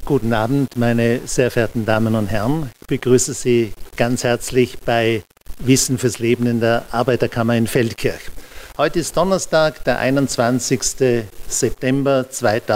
Guten Abend, meine sehr verehrten Damen und Herren. Ich begrüße Sie ganz herzlich bei Wissen fürs Leben in der Arbeiterkammer in Feldkirch. Heute ist Donnerstag, der 21. September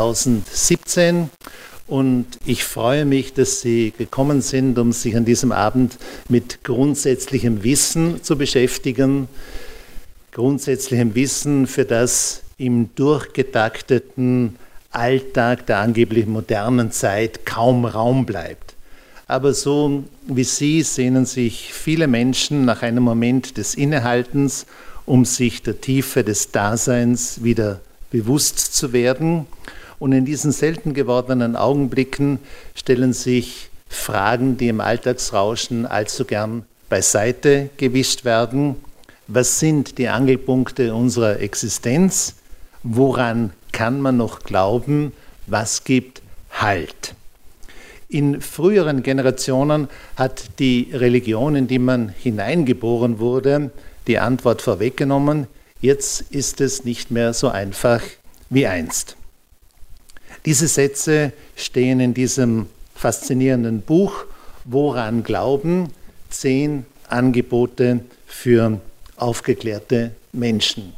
2017 und ich freue mich, dass Sie gekommen sind, um sich an diesem Abend mit grundsätzlichem Wissen zu beschäftigen. Grundsätzlichem Wissen, für das im durchgetakteten Alltag der angeblich modernen Zeit kaum Raum bleibt. Aber so wie Sie sehnen sich viele Menschen nach einem Moment des Innehaltens, um sich der Tiefe des Daseins wieder bewusst zu werden. Und in diesen selten gewordenen Augenblicken stellen sich Fragen, die im Alltagsrauschen allzu gern beiseite gewischt werden. Was sind die Angelpunkte unserer Existenz? Woran kann man noch glauben? Was gibt Halt? In früheren Generationen hat die Religion, in die man hineingeboren wurde, die Antwort vorweggenommen. Jetzt ist es nicht mehr so einfach wie einst. Diese Sätze stehen in diesem faszinierenden Buch Woran glauben? 10 Angebote für aufgeklärte Menschen.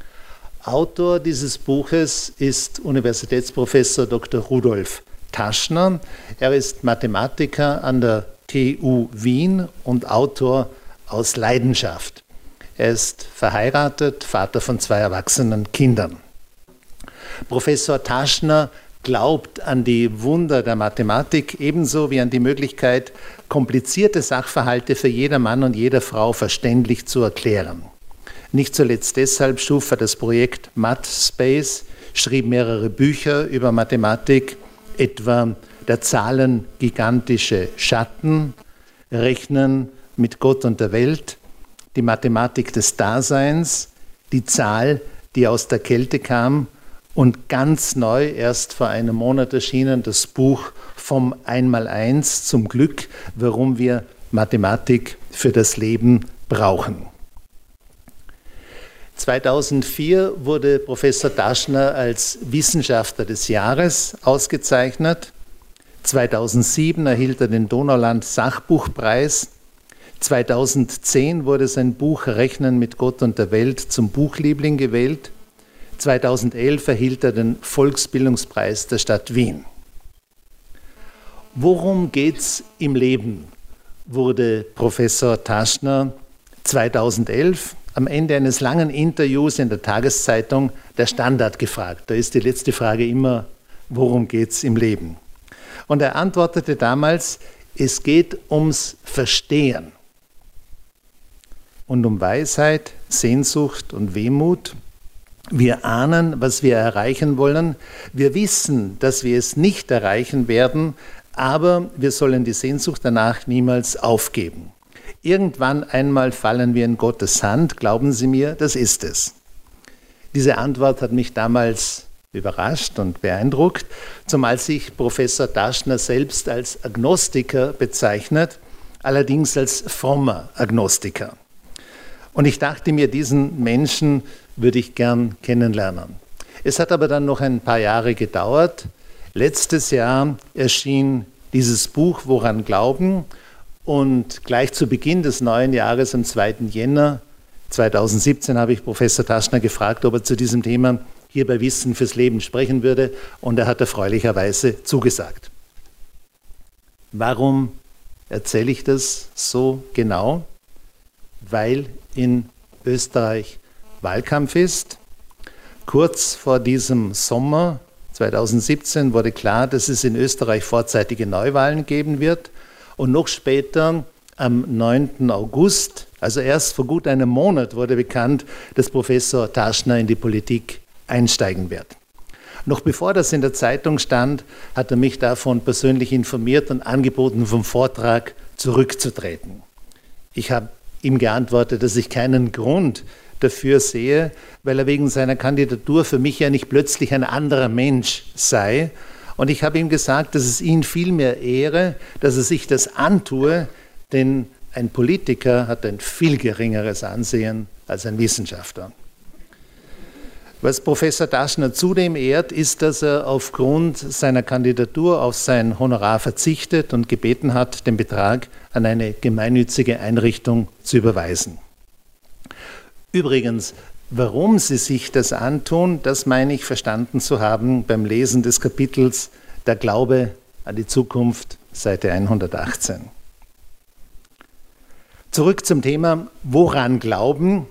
Autor dieses Buches ist Universitätsprofessor Dr. Rudolf Taschner. Er ist Mathematiker an der TU Wien und Autor aus Leidenschaft. Er ist verheiratet, Vater von 2 erwachsenen Kindern. Professor Taschner glaubt an die Wunder der Mathematik ebenso wie an die Möglichkeit, komplizierte Sachverhalte für jeder Mann und jede Frau verständlich zu erklären. Nicht zuletzt deshalb schuf er das Projekt MathSpace, schrieb mehrere Bücher über Mathematik, etwa Der Zahlen gigantische Schatten, Rechnen mit Gott und der Welt, die Mathematik des Daseins, die Zahl, die aus der Kälte kam und ganz neu, erst vor einem Monat erschienen, das Buch Vom Einmaleins zum Glück, warum wir Mathematik für das Leben brauchen. 2004 wurde Professor Taschner als Wissenschaftler des Jahres ausgezeichnet. 2007 erhielt er den Donauland-Sachbuchpreis. 2010 wurde sein Buch Rechnen mit Gott und der Welt zum Buchliebling gewählt. 2011 erhielt er den Volksbildungspreis der Stadt Wien. Worum geht's im Leben? Wurde Professor Taschner 2011 am Ende eines langen Interviews in der Tageszeitung Der Standard gefragt. Da ist die letzte Frage immer, worum geht's im Leben? Und er antwortete damals, es geht ums Verstehen und um Weisheit, Sehnsucht und Wehmut. Wir ahnen, was wir erreichen wollen. Wir wissen, dass wir es nicht erreichen werden, aber wir sollen die Sehnsucht danach niemals aufgeben. Irgendwann einmal fallen wir in Gottes Hand, glauben Sie mir, das ist es. Diese Antwort hat mich damals überrascht und beeindruckt, zumal sich Professor Taschner selbst als Agnostiker bezeichnet, allerdings als frommer Agnostiker. Und ich dachte mir, diesen Menschen würde ich gern kennenlernen. Es hat aber dann noch ein paar Jahre gedauert. Letztes Jahr erschien dieses Buch Woran glauben? Und gleich zu Beginn des neuen Jahres, am 2. Jänner 2017, habe ich Professor Taschner gefragt, ob er zu diesem Thema hier bei Wissen fürs Leben sprechen würde. Und er hat erfreulicherweise zugesagt. Warum erzähle ich das so genau? Weil in Österreich Wahlkampf ist. Kurz vor diesem Sommer 2017 wurde klar, dass es in Österreich vorzeitige Neuwahlen geben wird. Und noch später, am 9. August, also erst vor gut einem Monat, wurde bekannt, dass Professor Taschner in die Politik einsteigen wird. Noch bevor das in der Zeitung stand, hat er mich davon persönlich informiert und angeboten, vom Vortrag zurückzutreten. Ich habe ihm geantwortet, dass ich keinen Grund dafür sehe, weil er wegen seiner Kandidatur für mich ja nicht plötzlich ein anderer Mensch sei. Und ich habe ihm gesagt, dass es ihn viel mehr ehre, dass er sich das antue, denn ein Politiker hat ein viel geringeres Ansehen als ein Wissenschaftler. Was Professor Daschner zudem ehrt, ist, dass er aufgrund seiner Kandidatur auf sein Honorar verzichtet und gebeten hat, den Betrag an eine gemeinnützige Einrichtung zu überweisen. Übrigens, warum Sie sich das antun, das meine ich verstanden zu haben beim Lesen des Kapitels Der Glaube an die Zukunft, Seite 118. Zurück zum Thema, woran glauben?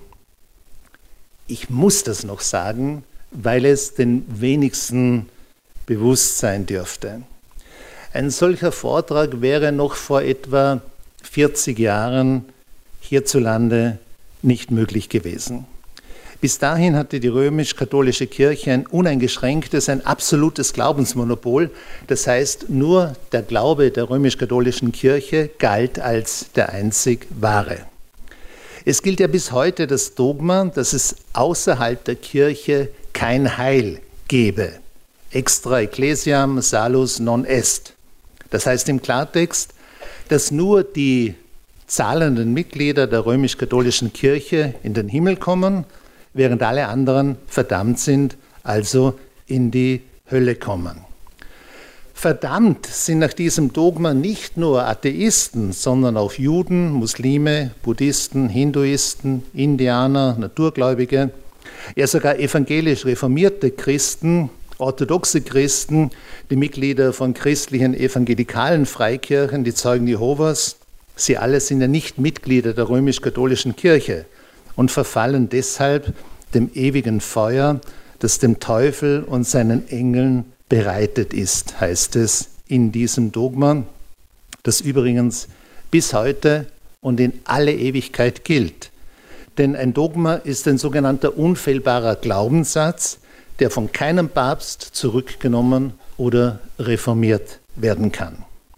Ich muss das noch sagen, weil es den wenigsten bewusst sein dürfte. Ein solcher Vortrag wäre noch vor etwa 40 Jahren hierzulande nicht möglich gewesen. Bis dahin hatte die römisch-katholische Kirche ein uneingeschränktes, ein absolutes Glaubensmonopol. Das heißt, nur der Glaube der römisch-katholischen Kirche galt als der einzig wahre. Es gilt ja bis heute das Dogma, dass es außerhalb der Kirche kein Heil gebe. Extra ecclesiam salus non est. Das heißt im Klartext, dass nur die zahlenden Mitglieder der römisch-katholischen Kirche in den Himmel kommen, während alle anderen verdammt sind, also in die Hölle kommen. Verdammt sind nach diesem Dogma nicht nur Atheisten, sondern auch Juden, Muslime, Buddhisten, Hinduisten, Indianer, Naturgläubige, ja sogar evangelisch reformierte Christen, orthodoxe Christen, die Mitglieder von christlichen evangelikalen Freikirchen, die Zeugen Jehovas. Sie alle sind ja nicht Mitglieder der römisch-katholischen Kirche und verfallen deshalb dem ewigen Feuer, das dem Teufel und seinen Engeln bereitet ist, heißt es in diesem Dogma, das übrigens bis heute und in alle Ewigkeit gilt. Denn ein Dogma ist ein sogenannter unfehlbarer Glaubenssatz, der von keinem Papst zurückgenommen oder reformiert werden kann.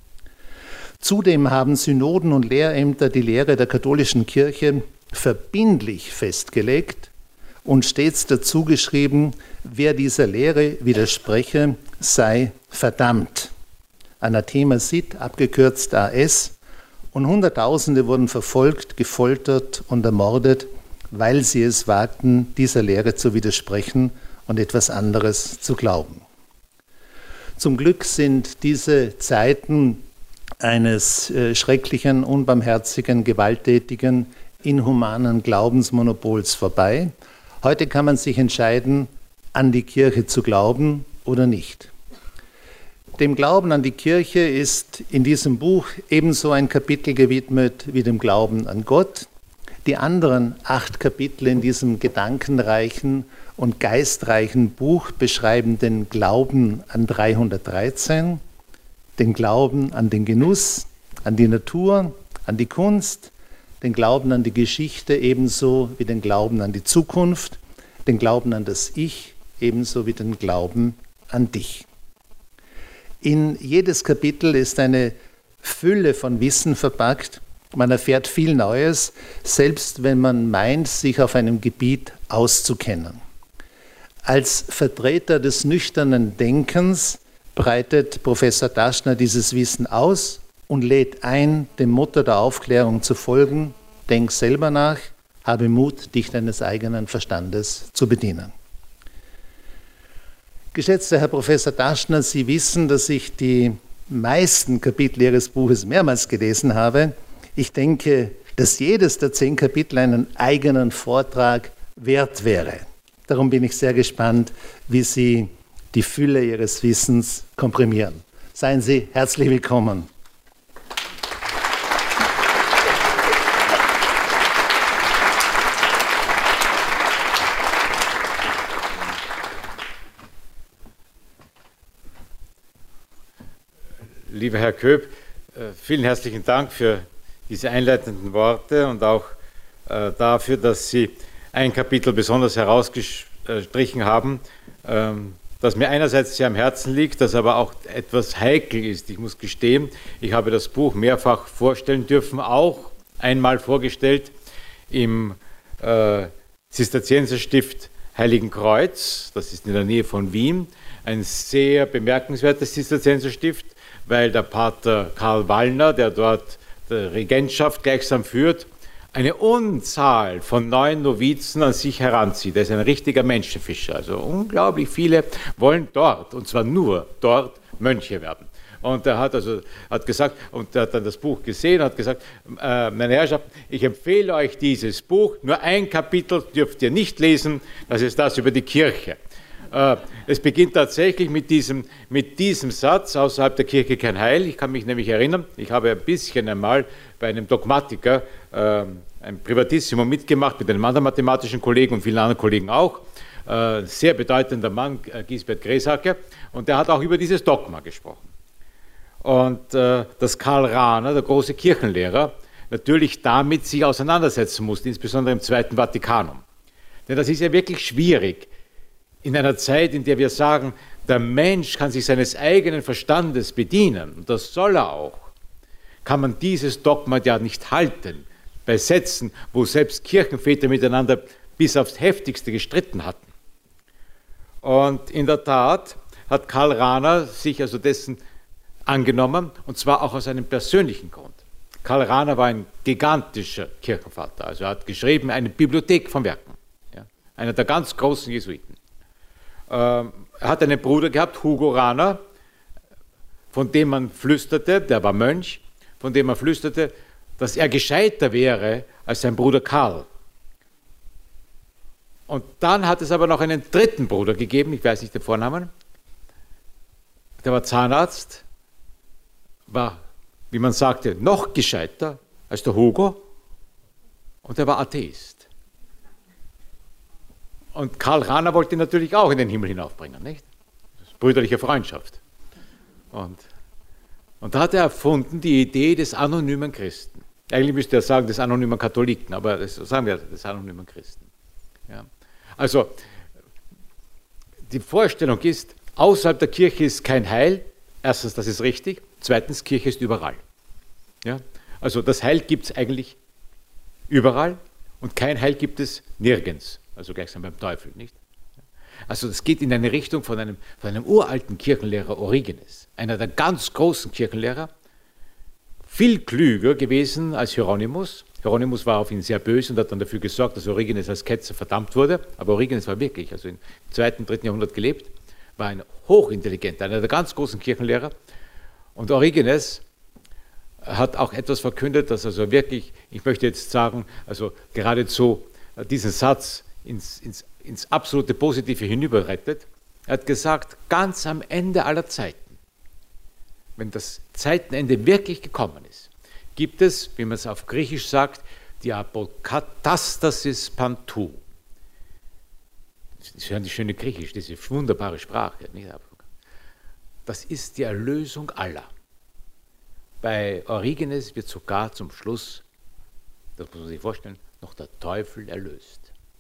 Zudem haben Synoden und Lehrämter die Lehre der katholischen Kirche verbindlich festgelegt und stets dazu geschrieben, wer dieser Lehre widerspreche, sei verdammt. Anathema sit, abgekürzt AS, und Hunderttausende wurden verfolgt, gefoltert und ermordet, weil sie es wagten, dieser Lehre zu widersprechen und etwas anderes zu glauben. Zum Glück sind diese Zeiten eines schrecklichen, unbarmherzigen, gewalttätigen, inhumanen Glaubensmonopols vorbei. Heute kann man sich entscheiden, an die Kirche zu glauben oder nicht. Dem Glauben an die Kirche ist in diesem Buch ebenso ein Kapitel gewidmet wie dem Glauben an Gott. Die anderen 8 Kapitel in diesem gedankenreichen und geistreichen Buch beschreiben den Glauben an 313, den Glauben an den Genuss, an die Natur, an die Kunst, den Glauben an die Geschichte ebenso wie den Glauben an die Zukunft, den Glauben an das Ich ebenso wie den Glauben an dich. In jedes Kapitel ist eine Fülle von Wissen verpackt. Man erfährt viel Neues, selbst wenn man meint, sich auf einem Gebiet auszukennen. Als Vertreter des nüchternen Denkens breitet Professor Daschner dieses Wissen aus und lädt ein, dem Motto der Aufklärung zu folgen: Denk selber nach, habe Mut, dich deines eigenen Verstandes zu bedienen. Geschätzter Herr Professor Daschner, Sie wissen, dass ich die meisten Kapitel Ihres Buches mehrmals gelesen habe. Ich denke, dass jedes der 10 Kapitel einen eigenen Vortrag wert wäre. Darum bin ich sehr gespannt, wie Sie die Fülle Ihres Wissens komprimieren. Seien Sie herzlich willkommen. Lieber Herr Köb, vielen herzlichen Dank für diese einleitenden Worte und auch dafür, dass Sie ein Kapitel besonders herausgestrichen haben, das mir einerseits sehr am Herzen liegt, das aber auch etwas heikel ist. Ich muss gestehen, ich habe das Buch mehrfach vorstellen dürfen, auch einmal vorgestellt im Zisterzienserstift Heiligen Kreuz, das ist in der Nähe von Wien, ein sehr bemerkenswertes Zisterzienserstift, weil der Pater Karl Wallner, der dort die Regentschaft gleichsam führt, eine Unzahl von neuen Novizen an sich heranzieht. Er ist ein richtiger Menschenfischer. Also unglaublich viele wollen dort, und zwar nur dort, Mönche werden. Und er hat gesagt, und er hat dann das Buch gesehen und hat gesagt, meine Herrschaften, ich empfehle euch dieses Buch, nur ein Kapitel dürft ihr nicht lesen, das ist das über die Kirche. Es beginnt tatsächlich mit diesem Satz, außerhalb der Kirche kein Heil. Ich kann mich nämlich erinnern, ich habe ein bisschen einmal bei einem Dogmatiker ein Privatissimo mitgemacht, mit einem anderen mathematischen Kollegen und vielen anderen Kollegen auch. Sehr bedeutender Mann, Gisbert Gräsacker, und der hat auch über dieses Dogma gesprochen. Und dass Karl Rahner, der große Kirchenlehrer, natürlich damit sich auseinandersetzen musste, insbesondere im Zweiten Vatikanum. Denn das ist ja wirklich schwierig, in einer Zeit, in der wir sagen, der Mensch kann sich seines eigenen Verstandes bedienen, und das soll er auch, kann man dieses Dogma ja nicht halten, bei Sätzen, wo selbst Kirchenväter miteinander bis aufs Heftigste gestritten hatten. Und in der Tat hat Karl Rahner sich also dessen angenommen, und zwar auch aus einem persönlichen Grund. Karl Rahner war ein gigantischer Kirchenvater, also er hat geschrieben eine Bibliothek von Werken, ja, einer der ganz großen Jesuiten. Er hat einen Bruder gehabt, Hugo Rahner, von dem man flüsterte, der war Mönch, von dem man flüsterte, dass er gescheiter wäre als sein Bruder Karl. Und dann hat es aber noch einen dritten Bruder gegeben, ich weiß nicht den Vornamen, der war Zahnarzt, war, wie man sagte, noch gescheiter als der Hugo, und er war Atheist. Und Karl Rahner wollte ihn natürlich auch in den Himmel hinaufbringen, nicht? Das ist brüderliche Freundschaft. Und da hat er erfunden die Idee des anonymen Christen. Eigentlich müsste er sagen, des anonymen Katholiken, aber das sagen wir, des anonymen Christen. Ja. Also, die Vorstellung ist, außerhalb der Kirche ist kein Heil. Erstens, das ist richtig. Zweitens, Kirche ist überall. Ja? Also das Heil gibt es eigentlich überall und kein Heil gibt es nirgends. Also gleichsam beim Teufel, nicht? Also das geht in eine Richtung von einem uralten Kirchenlehrer Origenes, einer der ganz großen Kirchenlehrer, viel klüger gewesen als Hieronymus. Hieronymus war auf ihn sehr böse und hat dann dafür gesorgt, dass Origenes als Ketzer verdammt wurde. Aber Origenes war wirklich, also im 2., 3. Jahrhundert gelebt, war ein hochintelligenter, einer der ganz großen Kirchenlehrer. Und Origenes hat auch etwas verkündet, das also wirklich, ich möchte jetzt sagen, also geradezu diesen Satz ins absolute Positive hinüberrettet. Er hat gesagt, ganz am Ende aller Zeiten, wenn das Zeitenende wirklich gekommen ist, gibt es, wie man es auf Griechisch sagt, die Apokatastasis Pantou. Sie hören die schöne Griechisch, diese wunderbare Sprache. Das ist die Erlösung aller. Bei Origenes wird sogar zum Schluss, das muss man sich vorstellen, noch der Teufel erlöst.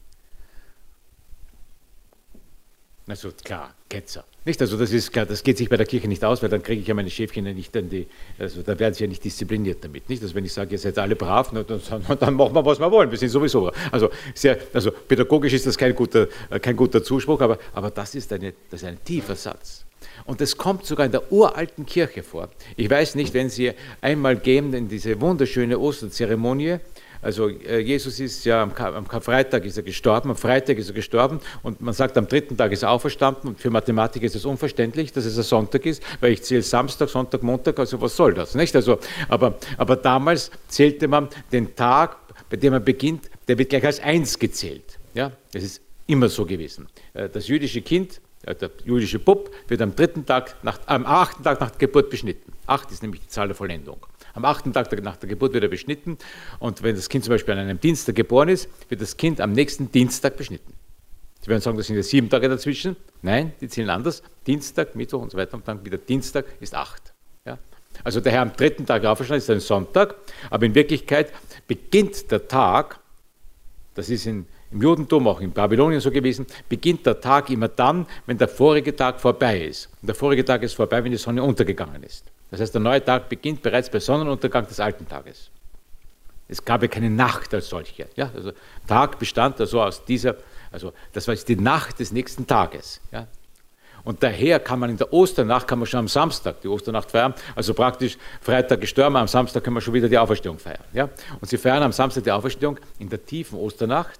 Also klar, Ketzer. Nicht? Also das ist klar, das geht sich bei der Kirche nicht aus, weil dann kriege ich ja meine Schäfchen nicht an die, also da werden sie ja nicht diszipliniert damit. Nicht? Also wenn ich sage, ihr seid alle brav, dann machen wir, was wir wollen, wir sind sowieso. Also pädagogisch ist das kein guter Zuspruch, aber das ist ein tiefer Satz. Und das kommt sogar in der uralten Kirche vor. Ich weiß nicht, wenn Sie einmal gehen in diese wunderschöne Osterzeremonie, also Jesus ist ja am Karfreitag ist er gestorben, am Freitag ist er gestorben und man sagt, am 3. Tag ist er auferstanden und für Mathematiker ist es unverständlich, dass es ein Sonntag ist, weil ich zähle Samstag, Sonntag, Montag, also was soll das, nicht? Also, aber damals zählte man den Tag, bei dem man beginnt, der wird gleich als 1 gezählt. Ja? Das ist immer so gewesen. Das jüdische Kind, der jüdische Bub, wird am 8. Tag nach der Geburt beschnitten. 8 ist nämlich die Zahl der Vollendung. Am 8. Tag nach der Geburt wird er beschnitten und wenn das Kind zum Beispiel an einem Dienstag geboren ist, wird das Kind am nächsten Dienstag beschnitten. Sie werden sagen, das sind ja 7 Tage dazwischen. Nein, die zählen anders. Dienstag, Mittwoch und so weiter und dann wieder Dienstag ist 8. Ja? Also der Herr am 3. Tag auferstanden ist ein Sonntag, aber in Wirklichkeit beginnt der Tag, das ist im Judentum, auch in Babylonien so gewesen, beginnt der Tag immer dann, wenn der vorige Tag vorbei ist. Und der vorige Tag ist vorbei, wenn die Sonne untergegangen ist. Das heißt, der neue Tag beginnt bereits bei Sonnenuntergang des alten Tages. Es gab ja keine Nacht als solche. Ja? Also Tag bestand also aus dieser, also das war jetzt die Nacht des nächsten Tages. Ja? Und daher kann man in der Osternacht, kann man schon am Samstag die Osternacht feiern, also praktisch Freitag gestorben, am Samstag können wir schon wieder die Auferstehung feiern. Ja? Und sie feiern am Samstag die Auferstehung in der tiefen Osternacht.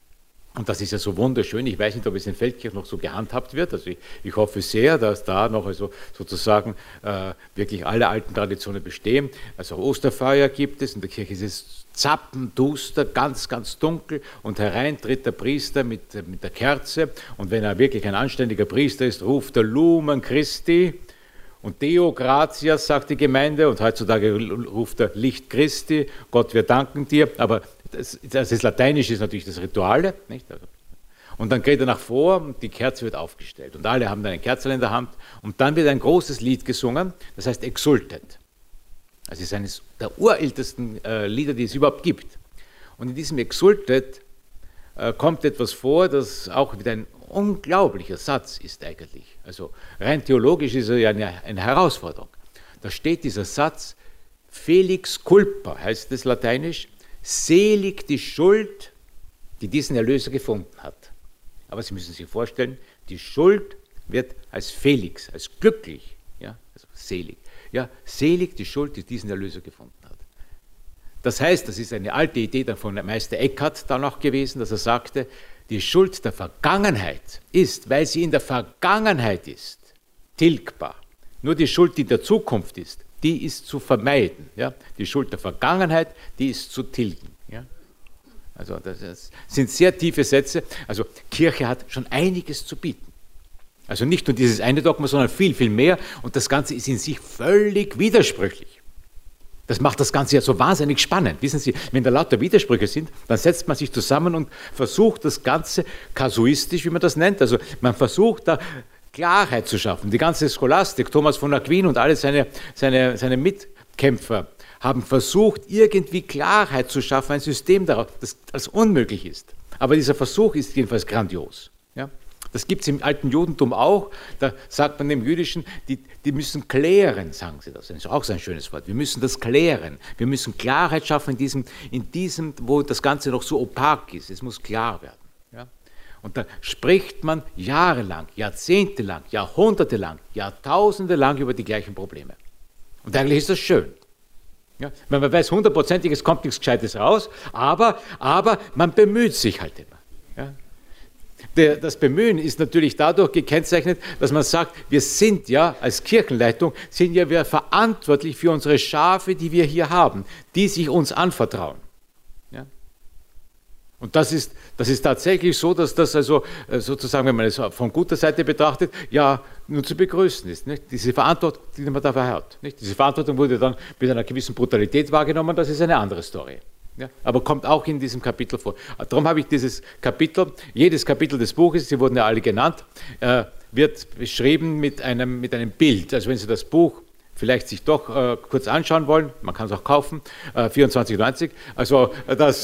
Und das ist ja so wunderschön. Ich weiß nicht, ob es in Feldkirch noch so gehandhabt wird. Also ich hoffe sehr, dass da noch also sozusagen wirklich alle alten Traditionen bestehen. Also Osterfeuer gibt es, in der Kirche ist es zappenduster, ganz, ganz dunkel und herein tritt der Priester mit der Kerze und wenn er wirklich ein anständiger Priester ist, ruft er Lumen Christi und Deo gratias, sagt die Gemeinde und heutzutage ruft er Licht Christi, Gott, wir danken dir, aber das Lateinische ist natürlich das Rituale, nicht? Und dann geht er nach vor und die Kerze wird aufgestellt und alle haben dann ein Kerzchen in der Hand und dann wird ein großes Lied gesungen, das heißt Exultet. Das ist eines der urältesten Lieder, die es überhaupt gibt. Und in diesem Exultet kommt etwas vor, das auch wieder ein unglaublicher Satz ist eigentlich. Also rein theologisch ist er ja eine Herausforderung. Da steht dieser Satz, Felix culpa, heißt es lateinisch, selig die Schuld, die diesen Erlöser gefunden hat. Aber Sie müssen sich vorstellen, die Schuld wird als Felix, als glücklich, ja, also selig. Ja, selig die Schuld, die diesen Erlöser gefunden hat. Das heißt, das ist eine alte Idee dann von Meister Eckhart dann auch gewesen, dass er sagte, die Schuld der Vergangenheit ist, weil sie in der Vergangenheit ist, tilgbar. Nur die Schuld, die in der Zukunft ist, die ist zu vermeiden. Ja? Die Schuld der Vergangenheit, die ist zu tilgen. Ja? Also das sind sehr tiefe Sätze. Also Kirche hat schon einiges zu bieten. Also nicht nur dieses eine Dogma, sondern viel, viel mehr. Und das Ganze ist in sich völlig widersprüchlich. Das macht das Ganze ja so wahnsinnig spannend. Wissen Sie, wenn da lauter Widersprüche sind, dann setzt man sich zusammen und versucht das Ganze kasuistisch, wie man das nennt. Also man versucht da Klarheit zu schaffen. Die ganze Scholastik, Thomas von Aquin und alle seine Mitkämpfer haben versucht, irgendwie Klarheit zu schaffen, ein System daraus, das als unmöglich ist. Aber dieser Versuch ist jedenfalls grandios. Ja? Das gibt es im alten Judentum auch. Da sagt man dem Jüdischen, die müssen klären, sagen sie das. Das ist auch so ein schönes Wort. Wir müssen das klären. Wir müssen Klarheit schaffen in diesem, wo das Ganze noch so opak ist. Es muss klar werden. Ja? Und da spricht man jahrelang, jahrzehntelang, jahrhundertelang, jahrtausendelang über die gleichen Probleme. Und eigentlich ist das schön. Ja? Weil man weiß, 100%ig, es kommt nichts Gescheites raus, aber man bemüht sich halt immer. Ja? Das Bemühen ist natürlich dadurch gekennzeichnet, dass man sagt, wir sind ja als Kirchenleitung, sind ja wir verantwortlich für unsere Schafe, die wir hier haben, die sich uns anvertrauen. Ja? Und das ist tatsächlich so, dass das also sozusagen, wenn man es von guter Seite betrachtet, ja nur zu begrüßen ist. Nicht? Diese Verantwortung, die man dafür hat. Nicht? Diese Verantwortung wurde dann mit einer gewissen Brutalität wahrgenommen, das ist eine andere Story. Ja, aber kommt auch in diesem Kapitel vor. Darum habe ich dieses Kapitel, jedes Kapitel des Buches, sie wurden ja alle genannt, wird beschrieben mit einem Bild. Also wenn Sie das Buch vielleicht sich doch kurz anschauen wollen, man kann es auch kaufen, 24,90. Also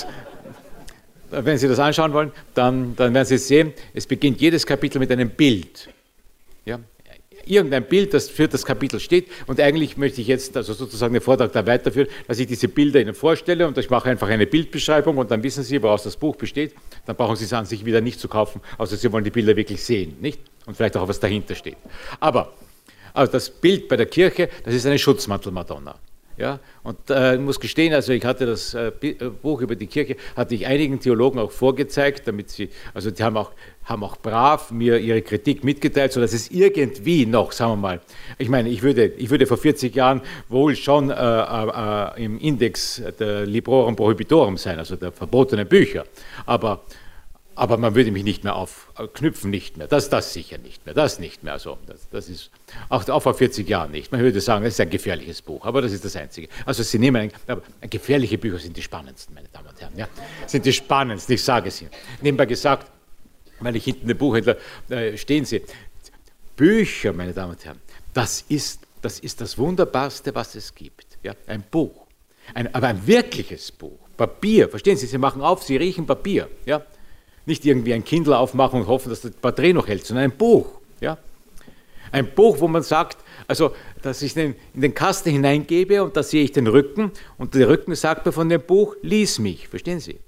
wenn Sie das anschauen wollen, dann werden Sie sehen, es beginnt jedes Kapitel mit einem Bild. Ja? Irgendein Bild, das für das Kapitel steht. Und eigentlich möchte ich jetzt also sozusagen den Vortrag da weiterführen, dass ich diese Bilder Ihnen vorstelle und ich mache einfach eine Bildbeschreibung und dann wissen Sie, woraus das Buch besteht. Dann brauchen Sie es an sich wieder nicht zu kaufen, außer Sie wollen die Bilder wirklich sehen, nicht? Und vielleicht auch, was dahinter steht. Aber also das Bild bei der Kirche, das ist eine Schutzmantelmadonna. Ja, und ich muss gestehen, also ich hatte das Buch über die Kirche, hatte ich einigen Theologen auch vorgezeigt, damit sie, also die haben auch brav mir ihre Kritik mitgeteilt, sodass es irgendwie noch, sagen wir mal, ich meine, ich würde vor 40 Jahren wohl schon im Index der Librorum Prohibitorum sein, also der verbotenen Bücher, aber man würde mich nicht mehr aufknüpfen, nicht mehr. Das sicher nicht mehr, das nicht mehr. Also das ist auch vor 40 Jahren nicht. Man würde sagen, es ist ein gefährliches Buch, aber das ist das Einzige. Also Sie nehmen gefährliche Bücher sind die spannendsten, meine Damen und Herren. Ja? Sind die spannendsten, ich sage es Ihnen. Nebenbei gesagt, weil ich hinten den Buchhändler stehen sehe, Bücher, meine Damen und Herren, das ist das Wunderbarste, was es gibt. Ja? Ein Buch, aber ein wirkliches Buch, Papier, verstehen Sie, Sie machen auf, Sie riechen Papier, ja? Nicht irgendwie ein Kindle aufmachen und hoffen, dass das Porträt noch hält, sondern ein Buch. Ja? Ein Buch, wo man sagt, also, dass ich in den Kasten hineingebe und da sehe ich den Rücken und der Rücken sagt mir von dem Buch, lies mich, verstehen Sie?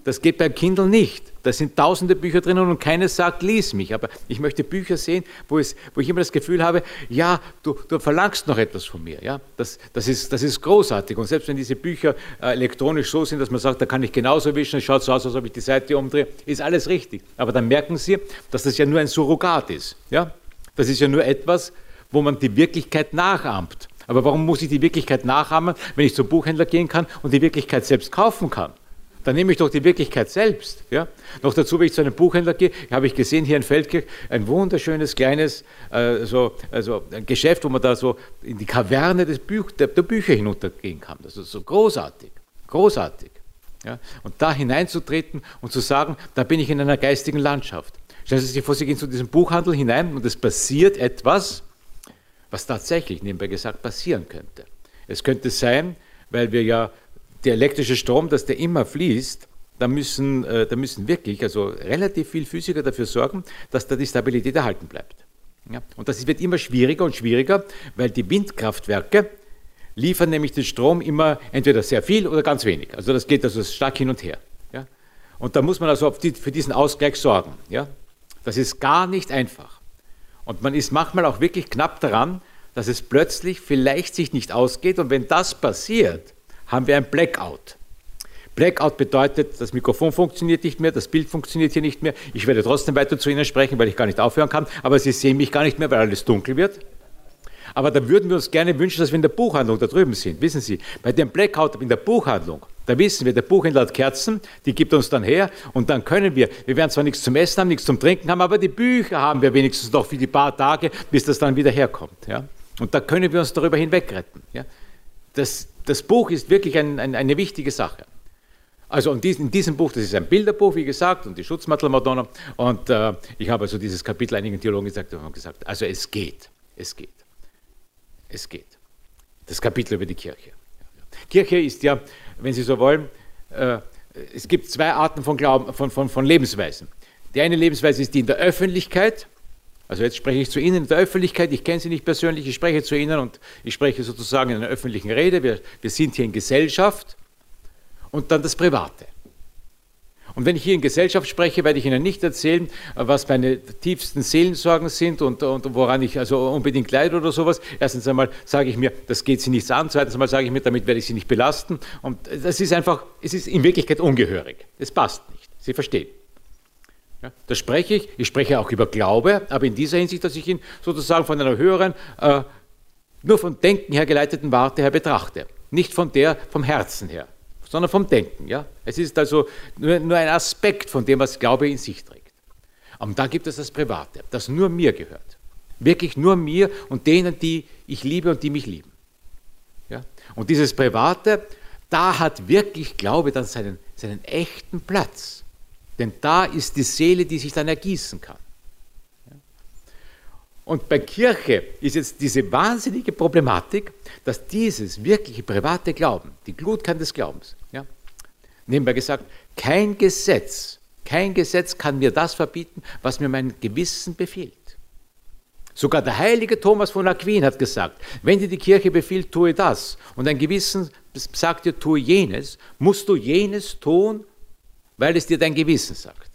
Das geht beim Kindle nicht. Da sind tausende Bücher drinnen und keines sagt, lies mich. Aber ich möchte Bücher sehen, wo ich immer das Gefühl habe, ja, du verlangst noch etwas von mir. Ja? Das ist großartig. Und selbst wenn diese Bücher elektronisch so sind, dass man sagt, da kann ich genauso wischen, es schaut so aus, als ob ich die Seite umdrehe, ist alles richtig. Aber dann merken Sie, dass das ja nur ein Surrogat ist. Ja? Das ist ja nur etwas, wo man die Wirklichkeit nachahmt. Aber warum muss ich die Wirklichkeit nachahmen, wenn ich zum Buchhändler gehen kann und die Wirklichkeit selbst kaufen kann? Dann nehme ich doch die Wirklichkeit selbst. Ja? Noch dazu, wenn ich zu einem Buchhändler gehe, habe ich gesehen, hier in Feldkirch, ein wunderschönes, kleines ein Geschäft, wo man da so in die Kaverne der Bücher hinuntergehen kann. Das ist so großartig, großartig. Ja? Und da hineinzutreten und zu sagen, da bin ich in einer geistigen Landschaft. Stellen Sie sich vor, Sie gehen zu diesem Buchhandel hinein und es passiert etwas, was tatsächlich, nebenbei gesagt, passieren könnte. Es könnte sein, weil wir ja der elektrische Strom, dass der immer fließt, da müssen wirklich relativ viele Physiker dafür sorgen, dass da die Stabilität erhalten bleibt. Ja? Und das wird immer schwieriger und schwieriger, weil die Windkraftwerke liefern nämlich den Strom immer entweder sehr viel oder ganz wenig. Also das geht also stark hin und her. Ja? Und da muss man also für diesen Ausgleich sorgen. Ja? Das ist gar nicht einfach. Und man ist manchmal auch wirklich knapp daran, dass es plötzlich vielleicht sich nicht ausgeht. Und wenn das passiert, haben wir ein Blackout. Blackout bedeutet, das Mikrofon funktioniert nicht mehr, das Bild funktioniert hier nicht mehr. Ich werde trotzdem weiter zu Ihnen sprechen, weil ich gar nicht aufhören kann, aber Sie sehen mich gar nicht mehr, weil alles dunkel wird. Aber da würden wir uns gerne wünschen, dass wir in der Buchhandlung da drüben sind. Wissen Sie, bei dem Blackout in der Buchhandlung, da wissen wir, der Buchhändler hat Kerzen, die gibt er uns dann her und dann können wir werden zwar nichts zum Essen haben, nichts zum Trinken haben, aber die Bücher haben wir wenigstens noch für die paar Tage, bis das dann wieder herkommt. Ja? Und da können wir uns darüber hinweg retten. Ja? Das Buch ist wirklich eine wichtige Sache. Also in diesem Buch, das ist ein Bilderbuch, wie gesagt, und die Schutzmantelmadonna. Und ich habe also dieses Kapitel einigen Theologen gesagt, also es geht. Das Kapitel über die Kirche. Kirche ist ja, wenn Sie so wollen, es gibt zwei Arten von Glauben, von Lebensweisen. Die eine Lebensweise ist die in der Öffentlichkeit. Also jetzt spreche ich zu Ihnen in der Öffentlichkeit, ich kenne Sie nicht persönlich, ich spreche zu Ihnen und ich spreche sozusagen in einer öffentlichen Rede, wir sind hier in Gesellschaft und dann das Private. Und wenn ich hier in Gesellschaft spreche, werde ich Ihnen nicht erzählen, was meine tiefsten Seelensorgen sind und woran ich also unbedingt leide oder sowas. Erstens einmal sage ich mir, das geht Sie nichts an, zweitens einmal sage ich mir, damit werde ich Sie nicht belasten und das ist einfach, es ist in Wirklichkeit ungehörig, es passt nicht, Sie verstehen. Ja, da spreche ich spreche auch über Glaube, aber in dieser Hinsicht, dass ich ihn sozusagen von einer höheren, nur vom Denken her geleiteten Warte her betrachte. Nicht vom Herzen her, sondern vom Denken. Ja? Es ist also nur ein Aspekt von dem, was Glaube in sich trägt. Und dann gibt es das Private, das nur mir gehört. Wirklich nur mir und denen, die ich liebe und die mich lieben. Ja? Und dieses Private, da hat wirklich Glaube dann seinen echten Platz. Denn da ist die Seele, die sich dann ergießen kann. Und bei Kirche ist jetzt diese wahnsinnige Problematik, dass dieses wirkliche private Glauben, die Glutkern des Glaubens, ja, nebenbei gesagt, kein Gesetz kann mir das verbieten, was mir mein Gewissen befiehlt. Sogar der heilige Thomas von Aquin hat gesagt, wenn dir die Kirche befiehlt, tue das, und dein Gewissen sagt dir, tue jenes, musst du jenes tun, weil es dir dein Gewissen sagt.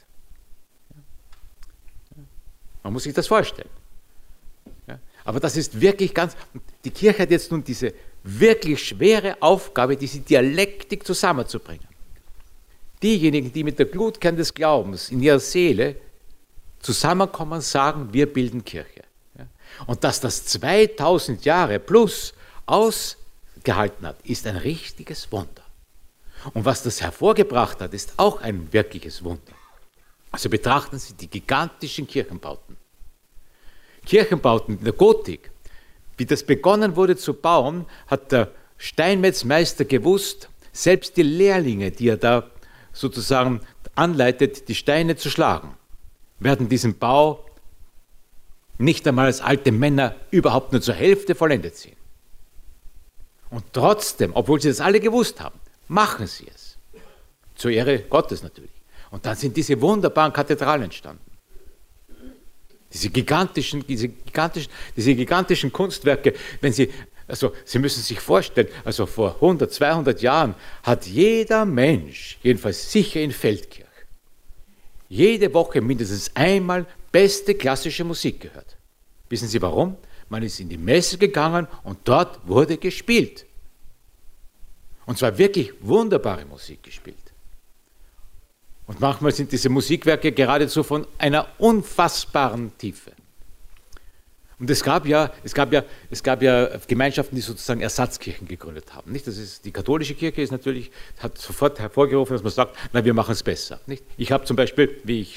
Man muss sich das vorstellen. Ja? Aber das ist wirklich die Kirche hat jetzt nun diese wirklich schwere Aufgabe, diese Dialektik zusammenzubringen. Diejenigen, die mit der Glutkern des Glaubens in ihrer Seele zusammenkommen, sagen, wir bilden Kirche. Ja? Und dass das 2000 Jahre plus ausgehalten hat, ist ein richtiges Wunder. Und was das hervorgebracht hat, ist auch ein wirkliches Wunder. Also betrachten Sie die gigantischen Kirchenbauten. Kirchenbauten in der Gotik. Wie das begonnen wurde zu bauen, hat der Steinmetzmeister gewusst, selbst die Lehrlinge, die er da sozusagen anleitet, die Steine zu schlagen, werden diesen Bau nicht einmal als alte Männer überhaupt nur zur Hälfte vollendet sehen. Und trotzdem, obwohl sie das alle gewusst haben, machen sie es. Zur Ehre Gottes natürlich. Und dann sind diese wunderbaren Kathedralen entstanden. Diese gigantischen Kunstwerke, wenn Sie Also Sie müssen sich vorstellen, also vor 100, 200 Jahren hat jeder Mensch, jedenfalls sicher in Feldkirch, jede Woche mindestens einmal beste klassische Musik gehört. Wissen Sie warum? Man ist in die Messe gegangen und dort wurde gespielt. Und zwar wirklich wunderbare Musik gespielt. Und manchmal sind diese Musikwerke geradezu von einer unfassbaren Tiefe. Und es gab ja Gemeinschaften, die sozusagen Ersatzkirchen gegründet haben. Nicht? Das ist, die katholische Kirche ist natürlich, hat sofort hervorgerufen, dass man sagt, na, wir machen es besser. Nicht? Ich habe zum Beispiel,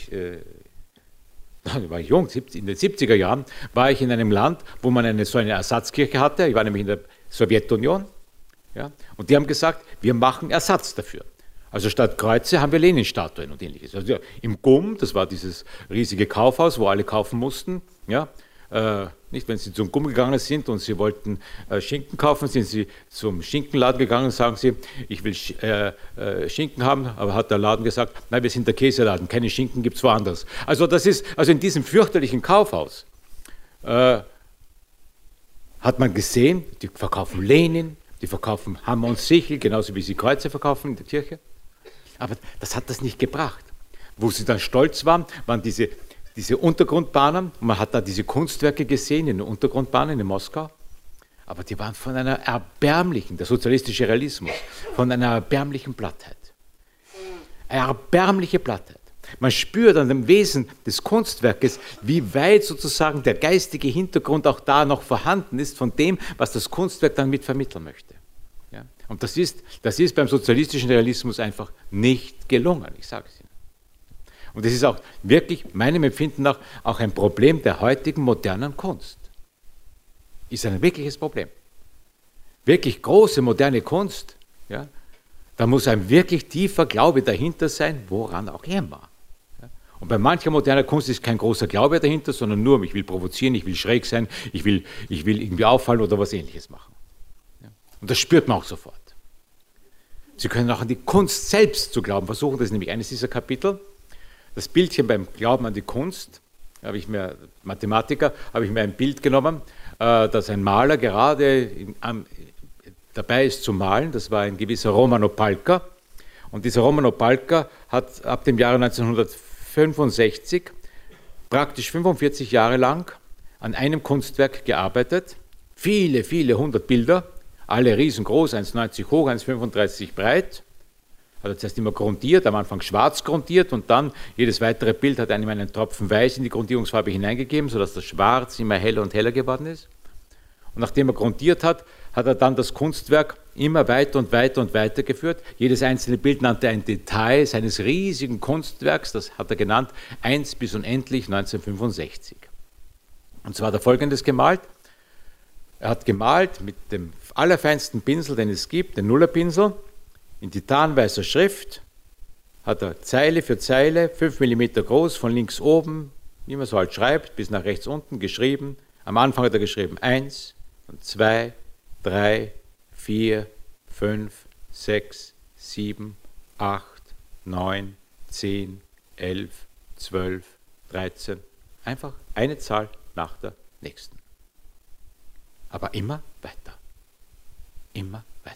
war ich jung, in den 70er Jahren, war ich in einem Land, wo man so eine Ersatzkirche hatte. Ich war nämlich in der Sowjetunion. Ja? Und die haben gesagt, wir machen Ersatz dafür. Also statt Kreuze haben wir Lenin-Statuen und ähnliches. Also im GUM, das war dieses riesige Kaufhaus, wo alle kaufen mussten, ja, nicht, wenn Sie zum GUM gegangen sind und Sie wollten Schinken kaufen, sind Sie zum Schinkenladen gegangen und sagen Sie, ich will Schinken haben, aber hat der Laden gesagt, nein, wir sind der Käseladen, keine Schinken gibt es woanders. Also das ist, also in diesem fürchterlichen Kaufhaus hat man gesehen, die verkaufen Lenin, die verkaufen Hammer und Sichel, genauso wie sie Kreuze verkaufen in der Kirche. Aber das hat das nicht gebracht. Wo sie dann stolz waren diese Untergrundbahnen, man hat da diese Kunstwerke gesehen in den Untergrundbahnen in Moskau, aber die waren von einer erbärmlichen, der sozialistische Realismus, von einer erbärmlichen Plattheit. Eine erbärmliche Plattheit. Man spürt an dem Wesen des Kunstwerkes, wie weit sozusagen der geistige Hintergrund auch da noch vorhanden ist von dem, was das Kunstwerk dann mit vermitteln möchte. Ja? Und das ist beim sozialistischen Realismus einfach nicht gelungen, ich sage es Ihnen. Und das ist auch wirklich, meinem Empfinden nach, auch ein Problem der heutigen modernen Kunst. Ist ein wirkliches Problem. Wirklich große moderne Kunst, ja, da muss ein wirklich tiefer Glaube dahinter sein, woran auch immer. Ja. Und bei mancher moderner Kunst ist kein großer Glaube dahinter, sondern nur, ich will provozieren, ich will schräg sein, ich will irgendwie auffallen oder was Ähnliches machen. Ja. Und das spürt man auch sofort. Sie können auch an die Kunst selbst zu glauben versuchen, das ist nämlich eines dieser Kapitel. Das Bildchen beim Glauben an die Kunst, Mathematiker, habe ich mir ein Bild genommen, dass ein Maler gerade dabei ist zu malen. Das war ein gewisser Romano Palca. Und dieser Romano Palca hat ab dem Jahre 1965 praktisch 45 Jahre lang an einem Kunstwerk gearbeitet. Viele, viele hundert Bilder, alle riesengroß, 1,90 hoch, 1,35 breit. Hat er zuerst immer grundiert, am Anfang schwarz grundiert und dann jedes weitere Bild hat einem einen Tropfen Weiß in die Grundierungsfarbe hineingegeben, sodass das Schwarz immer heller und heller geworden ist. Und nachdem er grundiert hat, hat er dann das Kunstwerk immer weiter und weiter und weiter geführt. Jedes einzelne Bild nannte ein Detail seines riesigen Kunstwerks, das hat er genannt, 1 bis unendlich 1965. Und zwar hat er Folgendes gemalt. Er hat gemalt mit dem allerfeinsten Pinsel, den es gibt, den Nullerpinsel, in titanweißer Schrift, hat er Zeile für Zeile, 5 mm groß, von links oben, wie man so halt schreibt, bis nach rechts unten geschrieben. Am Anfang hat er geschrieben 1, 2, 3, 4, 5, 6, 7, 8, 9, 10, 11, 12, 13. Einfach eine Zahl nach der nächsten. Aber immer weiter. Immer weiter.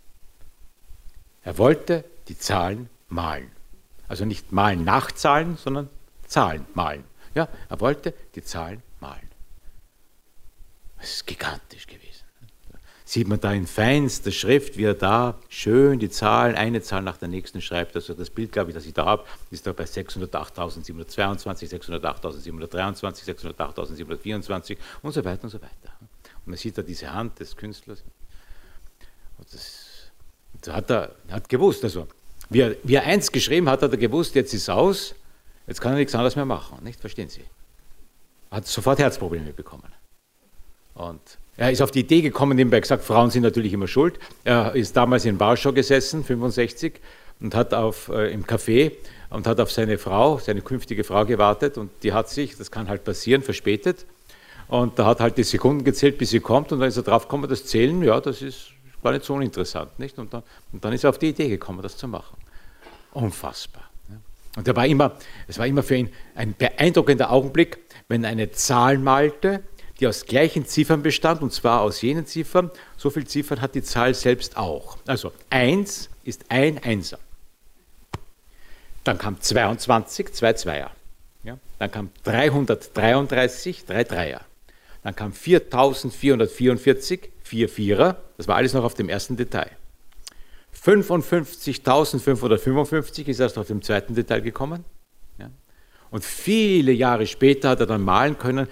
Er wollte die Zahlen malen. Also nicht malen nach Zahlen, sondern Zahlen malen. Ja, er wollte die Zahlen malen. Das ist gigantisch gewesen. Sieht man da in feinster Schrift, wie er da schön die Zahlen, eine Zahl nach der nächsten schreibt. Also das Bild, glaube ich, das ich da habe, ist da bei 608.722, 608.723, 608.724 und so weiter und so weiter. Und man sieht da diese Hand des Künstlers. Und das hat er gewusst, also wie er eins geschrieben hat, hat er gewusst, jetzt ist es aus, jetzt kann er nichts anderes mehr machen, nicht? Verstehen Sie? Er hat sofort Herzprobleme bekommen. Und er ist auf die Idee gekommen, nebenbei gesagt, Frauen sind natürlich immer schuld. Er ist damals in Warschau gesessen, 65, und hat im Café und hat auf seine Frau, seine künftige Frau gewartet und die hat sich, das kann halt passieren, verspätet. Und da hat halt die Sekunden gezählt, bis sie kommt und dann ist er drauf gekommen, das Zählen, ja, das ist gar nicht so uninteressant, nicht? Und dann ist er auf die Idee gekommen, das zu machen. Unfassbar. Ne? Und es war immer für ihn ein beeindruckender Augenblick, wenn er eine Zahl malte, die aus gleichen Ziffern bestand, und zwar aus jenen Ziffern, so viele Ziffern hat die Zahl selbst auch. Also 1 ist ein Einser. Dann kam 22, zwei Zweier. Ja? Dann kam 333, drei Dreier. Dann kam 4444, vier Vierer. Das war alles noch auf dem ersten Detail. 55.555 ist erst auf dem zweiten Detail gekommen. Ja? Und viele Jahre später hat er dann malen können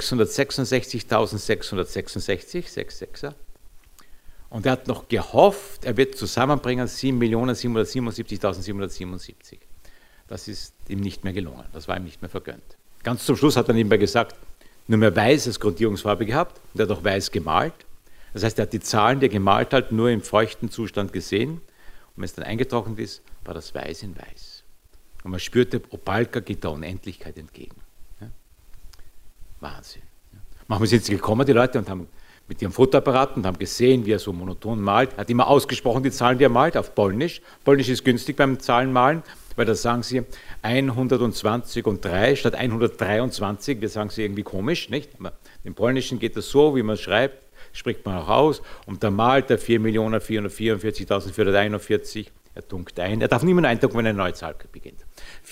666.666, 6 Sechser. Und er hat noch gehofft, er wird zusammenbringen 7.777.777. Das ist ihm nicht mehr gelungen, das war ihm nicht mehr vergönnt. Ganz zum Schluss hat er nebenbei gesagt, nur mehr weiß als Grundierungsfarbe gehabt und er hat auch weiß gemalt. Das heißt, er hat die Zahlen, die er gemalt hat, nur im feuchten Zustand gesehen. Und wenn es dann eingetrocknet ist, war das Weiß in Weiß. Und man spürte, Opalka geht der Unendlichkeit entgegen. Ja? Wahnsinn. Ja? Manchmal sind sie gekommen, die Leute, und haben mit ihrem Fotoapparat und haben gesehen, wie er so monoton malt. Er hat immer ausgesprochen die Zahlen, die er malt, auf Polnisch. Polnisch ist günstig beim Zahlenmalen, weil da sagen sie 120 und 3 statt 123. Das sagen sie irgendwie komisch, nicht? Aber im Polnischen geht das so, wie man es schreibt, spricht man auch aus. Und da malt er 4.444.441. Er tunkt ein. Er darf niemand eintunken, wenn eine neue Zahl beginnt.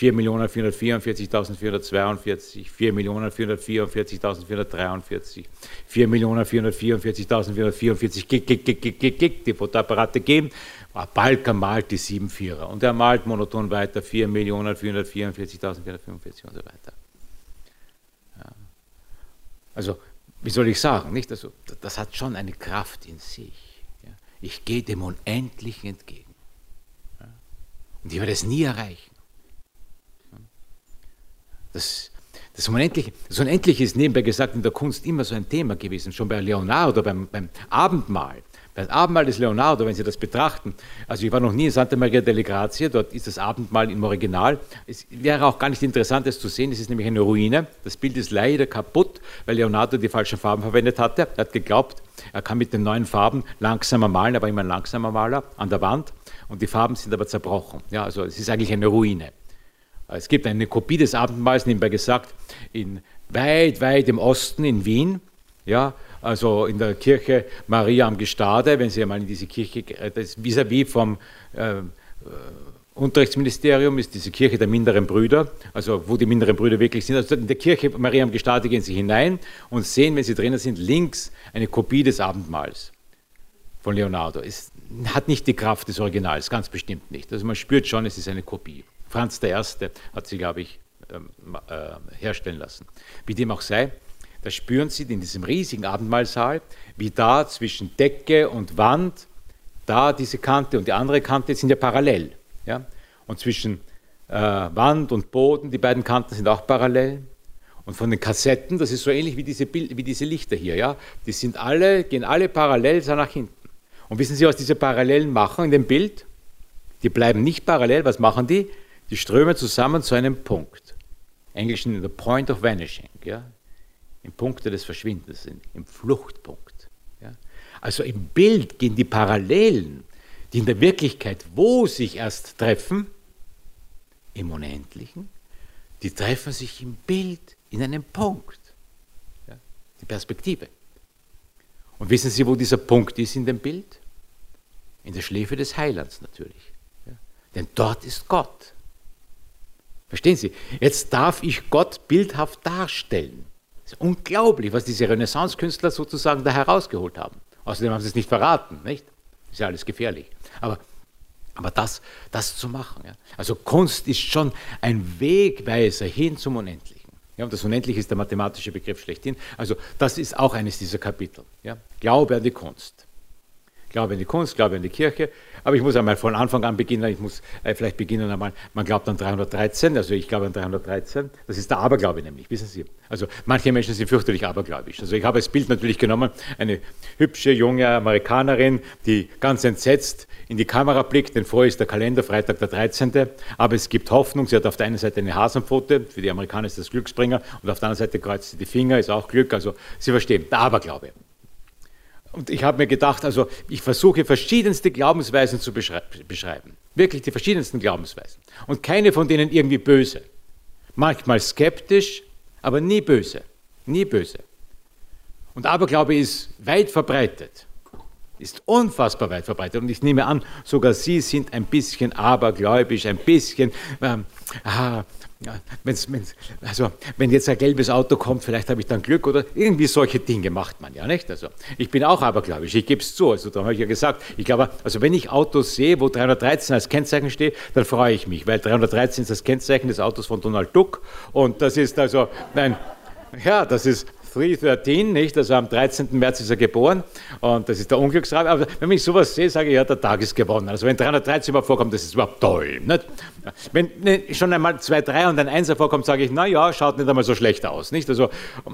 4.444.442, 4.444.443, 4.444.444, die Fotoapparate geben. Balker malt die 7 Vierer und er malt monoton weiter 4.444.445 und so weiter. Ja. Also, wie soll ich sagen, nicht? Also, das hat schon eine Kraft in sich. Ja. Ich gehe dem Unendlichen entgegen. Ja. Und ich werde es nie erreichen. Das Unendliche ist nebenbei gesagt in der Kunst immer so ein Thema gewesen, schon bei Leonardo, beim Abendmahl. Beim Abendmahl des Leonardo, wenn Sie das betrachten, also ich war noch nie in Santa Maria delle Grazie, dort ist das Abendmahl im Original. Es wäre auch gar nicht interessant, es zu sehen, es ist nämlich eine Ruine. Das Bild ist leider kaputt, weil Leonardo die falschen Farben verwendet hatte. Er hat geglaubt, er kann mit den neuen Farben langsamer malen, er war immer ein langsamer Maler an der Wand und die Farben sind aber zerbrochen. Ja, also es ist eigentlich eine Ruine. Es gibt eine Kopie des Abendmahls, nebenbei gesagt, weit im Osten in Wien, ja, also in der Kirche Maria am Gestade, wenn Sie einmal in diese Kirche, das vis-à-vis vom Unterrichtsministerium ist diese Kirche der minderen Brüder, also wo die minderen Brüder wirklich sind. Also in der Kirche Maria am Gestade gehen Sie hinein und sehen, wenn Sie drinnen sind, links eine Kopie des Abendmahls von Leonardo. Es hat nicht die Kraft des Originals, ganz bestimmt nicht. Also man spürt schon, es ist eine Kopie. Franz I. hat sie, glaube ich, herstellen lassen. Wie dem auch sei, da spüren Sie in diesem riesigen Abendmahlsaal, wie da zwischen Decke und Wand, da diese Kante und die andere Kante sind ja parallel. Ja? Und zwischen Wand und Boden, die beiden Kanten sind auch parallel. Und von den Kassetten, das ist so ähnlich wie diese Lichter hier, ja? Die sind gehen alle parallel nach hinten. Und wissen Sie, was diese Parallelen machen in dem Bild? Die bleiben nicht parallel, was machen die? Die strömen zusammen zu einem Punkt. Im Englischen the point of vanishing, ja? Im Punkt des Verschwindens, im Fluchtpunkt. Ja? Also im Bild gehen die Parallelen, die in der Wirklichkeit, wo sich erst treffen, im Unendlichen, die treffen sich im Bild in einem Punkt. Ja? Die Perspektive. Und wissen Sie, wo dieser Punkt ist in dem Bild? In der Schläfe des Heilands natürlich. Ja? Denn dort ist Gott. Verstehen Sie? Jetzt darf ich Gott bildhaft darstellen. Es ist unglaublich, was diese Renaissance-Künstler sozusagen da herausgeholt haben. Außerdem haben sie es nicht verraten, nicht? Ist ja alles gefährlich. Aber das zu machen. Ja? Also Kunst ist schon ein Wegweiser hin zum Unendlichen. Ja, und das Unendliche ist der mathematische Begriff schlechthin. Also das ist auch eines dieser Kapitel. Ja? Glaube an die Kunst. Glaube an die Kunst, Glaube an die Kirche. Aber ich muss einmal von Anfang an beginnen. Ich muss vielleicht beginnen einmal, man glaubt an 313, also ich glaube an 313. Das ist der Aberglaube nämlich, wissen Sie. Also manche Menschen sind fürchterlich abergläubisch. Also ich habe als Bild natürlich genommen, eine hübsche, junge Amerikanerin, die ganz entsetzt in die Kamera blickt, denn vorher ist der Kalender, Freitag der 13. Aber es gibt Hoffnung. Sie hat auf der einen Seite eine Hasenpfote, für die Amerikaner ist das Glücksbringer, und auf der anderen Seite kreuzt sie die Finger, ist auch Glück. Also Sie verstehen, der Aberglaube. Und ich habe mir gedacht, also ich versuche verschiedenste Glaubensweisen zu beschreiben. Wirklich die verschiedensten Glaubensweisen. Und keine von denen irgendwie böse. Manchmal skeptisch, aber nie böse. Nie böse. Und Aberglaube ist weit verbreitet, ist unfassbar weit verbreitet. Und ich nehme an, sogar Sie sind ein bisschen abergläubisch, ein bisschen, wenn jetzt ein gelbes Auto kommt, vielleicht habe ich dann Glück oder irgendwie solche Dinge macht man ja nicht. Also ich bin auch abergläubisch, ich gebe es zu. Also da habe ich ja gesagt, ich glaube, also wenn ich Autos sehe, wo 313 als Kennzeichen steht, dann freue ich mich, weil 313 ist das Kennzeichen des Autos von Donald Duck und das ist also, das ist 313, nicht? Also am 13. März ist er geboren und das ist der Unglücksrad. Aber wenn ich sowas sehe, sage ich, ja, der Tag ist gewonnen. Also wenn 313 überhaupt vorkommt, das ist überhaupt toll. Nicht? Wenn schon einmal 2, 3 und ein Einser vorkommt, sage ich, naja, schaut nicht einmal so schlecht aus. Nicht? Also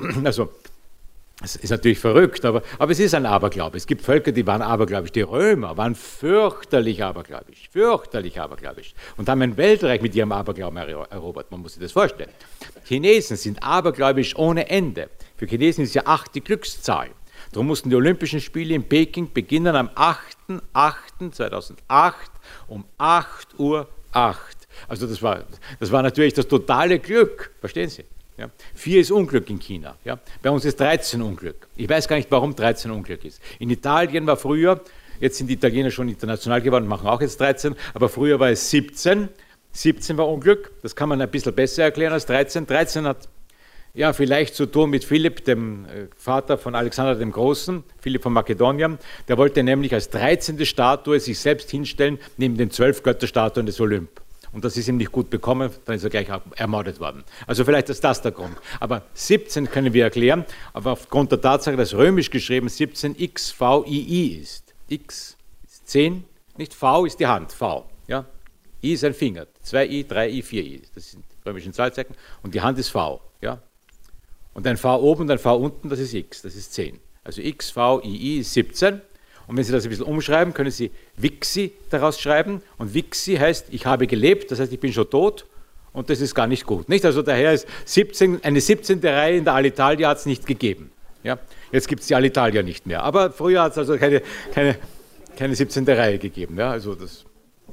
es ist natürlich verrückt, aber es ist ein Aberglaube. Es gibt Völker, die waren abergläubisch. Die Römer waren fürchterlich abergläubisch und haben ein Weltreich mit ihrem Aberglauben erobert. Man muss sich das vorstellen. Chinesen sind abergläubisch ohne Ende. Für Chinesen ist ja 8 die Glückszahl. Darum mussten die Olympischen Spiele in Peking beginnen am 8.8.2008 um 8:08 Uhr. Also das war natürlich das totale Glück, verstehen Sie? Ja. 4 ist Unglück in China. Ja. Bei uns ist 13 Unglück. Ich weiß gar nicht, warum 13 Unglück ist. In Italien war früher, jetzt sind die Italiener schon international geworden, machen auch jetzt 13, aber früher war es 17. 17 war Unglück, das kann man ein bisschen besser erklären als 13. 13 hat ja vielleicht zu tun mit Philipp, dem Vater von Alexander dem Großen, Philipp von Makedonien. Der wollte nämlich als 13. Statue sich selbst hinstellen, neben den 12 Götterstatuen des Olymp. Und das ist ihm nicht gut bekommen, dann ist er gleich ermordet worden. Also vielleicht ist das der Grund. Aber 17 können wir erklären, aber aufgrund der Tatsache, dass römisch geschrieben 17 XVII ist. X ist 10, nicht V ist die Hand, V. Ja? I ist ein Finger, 2I, 3I, 4I. Das sind römischen Zahlzeichen. Und die Hand ist V. Ja? Und ein V oben und ein V unten, das ist X, das ist 10. Also XVII ist 17. Und wenn Sie das ein bisschen umschreiben, können Sie Vixi daraus schreiben. Und Vixi heißt, ich habe gelebt, das heißt, ich bin schon tot. Und das ist gar nicht gut. Nicht? Also daher ist 17, eine 17. Reihe in der Alitalia hat es nicht gegeben. Ja? Jetzt gibt es die Alitalia nicht mehr. Aber früher hat es also keine 17. Reihe gegeben. Ja? Also das.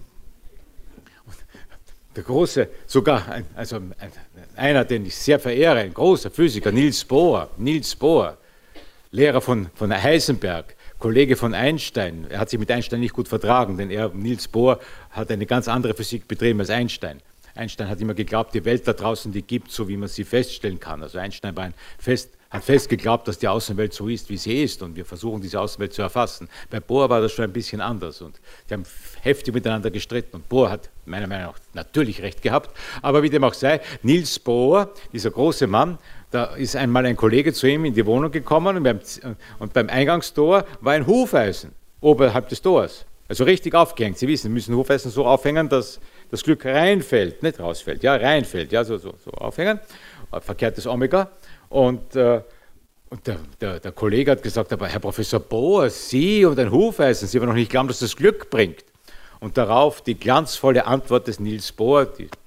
Der große, sogar einer, den ich sehr verehre, ein großer Physiker, Niels Bohr, Lehrer von Heisenberg, Kollege von Einstein. Er hat sich mit Einstein nicht gut vertragen, denn Niels Bohr, hat eine ganz andere Physik betrieben als Einstein. Einstein hat immer geglaubt, die Welt da draußen, die gibt, so wie man sie feststellen kann. Also Einstein hat fest geglaubt, dass die Außenwelt so ist, wie sie ist, und wir versuchen, diese Außenwelt zu erfassen. Bei Bohr war das schon ein bisschen anders und die haben heftig miteinander gestritten und Bohr hat meiner Meinung nach natürlich recht gehabt, aber wie dem auch sei, Niels Bohr, dieser große Mann, da ist einmal ein Kollege zu ihm in die Wohnung gekommen und beim Eingangstor war ein Hufeisen oberhalb des Tors, also richtig aufgehängt. Sie wissen, Sie müssen Hufeisen so aufhängen, dass das Glück reinfällt, nicht rausfällt, ja, reinfällt, ja, so aufhängen, verkehrtes Omega. Und der Kollege hat gesagt, aber Herr Professor Bohr, Sie und ein Hufeisen, Sie werden noch nicht glauben, dass das Glück bringt. Und darauf die glanzvolle Antwort des Niels Bohr,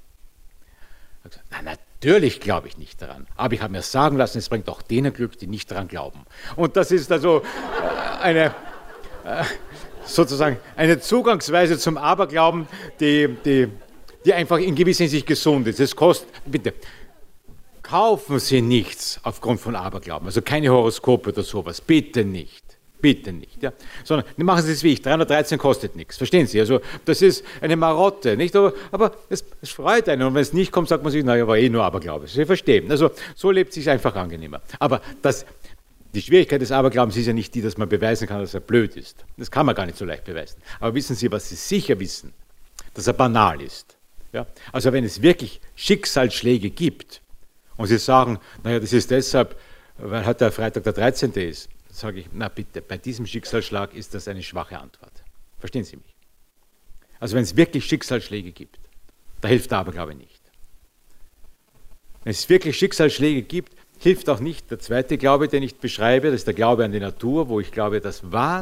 na, natürlich glaube ich nicht daran, aber ich habe mir sagen lassen, es bringt auch denen Glück, die nicht daran glauben. Und das ist also sozusagen eine Zugangsweise zum Aberglauben, die einfach in gewisser Hinsicht gesund ist. Es kostet, bitte, kaufen Sie nichts aufgrund von Aberglauben, also keine Horoskope oder sowas, bitte nicht. Bitte nicht, ja. Sondern machen Sie es wie ich, 313 kostet nichts, verstehen Sie? Also das ist eine Marotte, nicht? Aber es freut einen und wenn es nicht kommt, sagt man sich, naja, war eh nur Aberglaube. Sie verstehen, also so lebt es sich einfach angenehmer. Aber die Schwierigkeit des Aberglaubens ist ja nicht die, dass man beweisen kann, dass er blöd ist. Das kann man gar nicht so leicht beweisen. Aber wissen Sie, was Sie sicher wissen? Dass er banal ist. Ja? Also wenn es wirklich Schicksalsschläge gibt und Sie sagen, naja, das ist deshalb, weil heute der Freitag der 13. ist, sage ich, na bitte, bei diesem Schicksalsschlag ist das eine schwache Antwort. Verstehen Sie mich? Also wenn es wirklich Schicksalsschläge gibt, da hilft der Aberglaube nicht. Wenn es wirklich Schicksalsschläge gibt, hilft auch nicht der zweite Glaube, den ich beschreibe, das ist der Glaube an die Natur, wo ich glaube, dass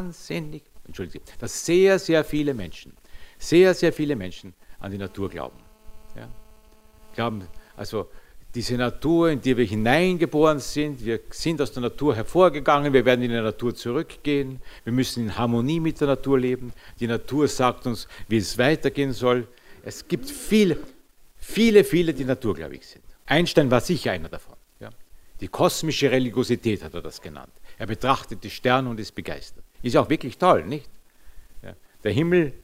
sehr, sehr viele Menschen an die Natur glauben. Ja? Glauben, also diese Natur, in die wir hineingeboren sind, wir sind aus der Natur hervorgegangen, wir werden in die Natur zurückgehen, wir müssen in Harmonie mit der Natur leben, die Natur sagt uns, wie es weitergehen soll. Es gibt viele, die naturgläubig sind. Einstein war sicher einer davon. Ja. Die kosmische Religiosität hat er das genannt. Er betrachtet die Sterne und ist begeistert. Ist ja auch wirklich toll, nicht? Ja, der Himmel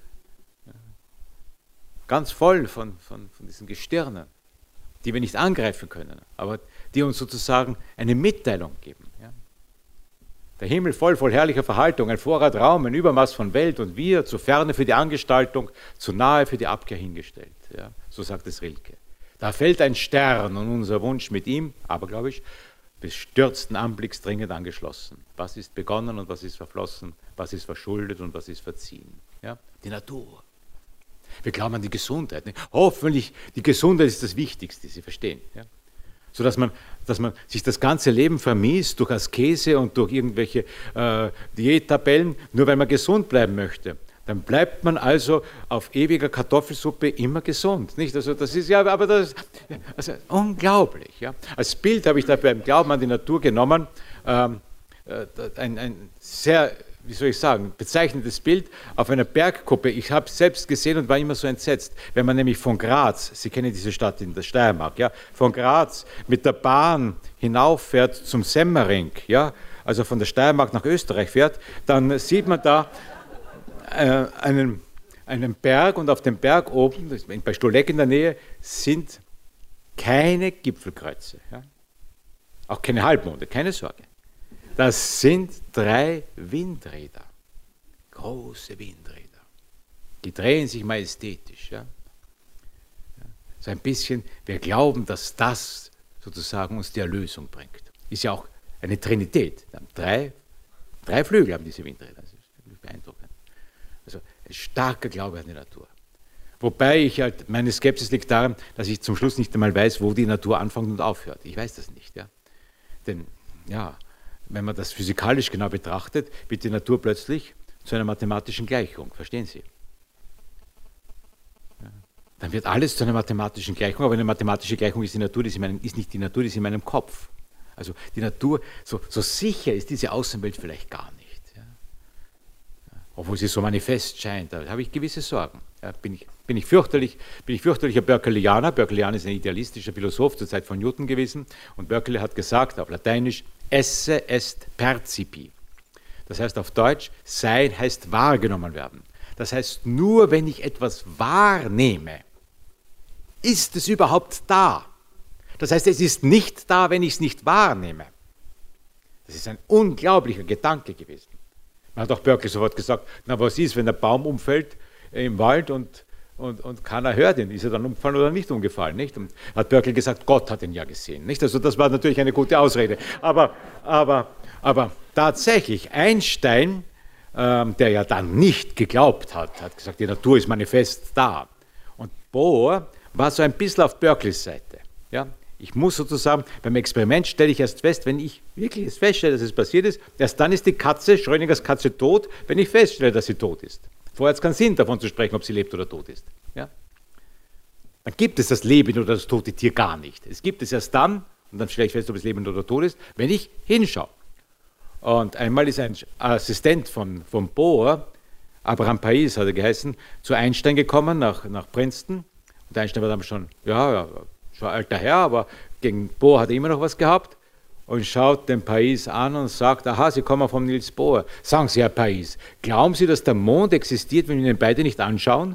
ganz voll von diesen Gestirnen, die wir nicht angreifen können, aber die uns sozusagen eine Mitteilung geben. Ja? Der Himmel voll herrlicher Verhaltung, ein Vorrat Raum, ein Übermaß von Welt und wir, zu ferne für die Angestaltung, zu nahe für die Abkehr hingestellt. Ja? So sagt es Rilke. Da fällt ein Stern und unser Wunsch mit ihm, aber glaube ich, bestürzten Anblicks dringend angeschlossen. Was ist begonnen und was ist verflossen, was ist verschuldet und was ist verziehen. Ja? Die Natur. Wir glauben an die Gesundheit. Nicht? Hoffentlich, die Gesundheit ist das Wichtigste, Sie verstehen. Ja? So dass man sich das ganze Leben vermiest durch Askese und durch irgendwelche Diättabellen, nur weil man gesund bleiben möchte. Dann bleibt man also auf ewiger Kartoffelsuppe immer gesund. Nicht? Also das ist ja, aber das also unglaublich. Ja? Als Bild habe ich da beim Glauben an die Natur genommen, ein sehr, wie soll ich sagen, bezeichnendes Bild auf einer Bergkuppe. Ich habe es selbst gesehen und war immer so entsetzt. Wenn man nämlich von Graz, Sie kennen diese Stadt in der Steiermark, ja, von Graz mit der Bahn hinauffährt zum Semmering, ja, also von der Steiermark nach Österreich fährt, dann sieht man da einen Berg und auf dem Berg oben, bei Stoleck in der Nähe, sind keine Gipfelkreuze, ja, auch keine Halbmonde, keine Sorge. Das sind 3 Windräder, große Windräder. Die drehen sich majestätisch. Ja? So ein bisschen, wir glauben, dass das sozusagen uns die Erlösung bringt. Ist ja auch eine Trinität. 3 Flügel haben diese Windräder. Das ist beeindruckend. Also ein starker Glaube an die Natur. Wobei meine Skepsis liegt daran, dass ich zum Schluss nicht einmal weiß, wo die Natur anfängt und aufhört. Ich weiß das nicht. Ja? Denn, ja, wenn man das physikalisch genau betrachtet, wird die Natur plötzlich zu einer mathematischen Gleichung. Verstehen Sie? Ja. Dann wird alles zu einer mathematischen Gleichung, aber eine mathematische Gleichung ist nicht die Natur, die ist in meinem Kopf. Also die Natur, so sicher ist diese Außenwelt vielleicht gar nicht. Ja. Ja. Obwohl sie so manifest scheint, da habe ich gewisse Sorgen. Ja, bin ich fürchterlicher Berkeleyaner. Berkeleyan ist ein idealistischer Philosoph zur Zeit von Newton gewesen und Berkeley hat gesagt auf Lateinisch, esse est percipi. Das heißt auf Deutsch, sein heißt wahrgenommen werden. Das heißt, nur wenn ich etwas wahrnehme, ist es überhaupt da. Das heißt, es ist nicht da, wenn ich es nicht wahrnehme. Das ist ein unglaublicher Gedanke gewesen. Man hat auch Berkeley sofort gesagt, na was ist, wenn der Baum umfällt im Wald und keiner hört ihn, ist er dann umgefallen oder nicht umgefallen, nicht? Und hat Berkeley gesagt, Gott hat ihn ja gesehen, nicht? Also das war natürlich eine gute Ausrede. Aber tatsächlich, Einstein, der ja dann nicht geglaubt hat gesagt, die Natur ist manifest da. Und Bohr war so ein bisschen auf Berkeleys Seite. Ja? Ich muss sozusagen, beim Experiment stelle ich erst fest, wenn ich wirklich feststelle, dass es passiert ist, erst dann ist die Katze, Schrödingers Katze, tot, wenn ich feststelle, dass sie tot ist. Vorher hat es keinen Sinn, davon zu sprechen, ob sie lebt oder tot ist. Ja? Dann gibt es das lebende oder das tote Tier gar nicht. Es gibt es erst dann, und dann stelle ich fest, ob es lebend oder tot ist, wenn ich hinschaue. Und einmal ist ein Assistent von Bohr, Abraham Pais hat er geheißen, zu Einstein gekommen nach Princeton. Und Einstein war dann schon alter Herr, aber gegen Bohr hat er immer noch was gehabt. Und schaut den Pais an und sagt, aha, Sie kommen von Niels Bohr. Sagen Sie, Herr Pais, glauben Sie, dass der Mond existiert, wenn wir ihn beide nicht anschauen?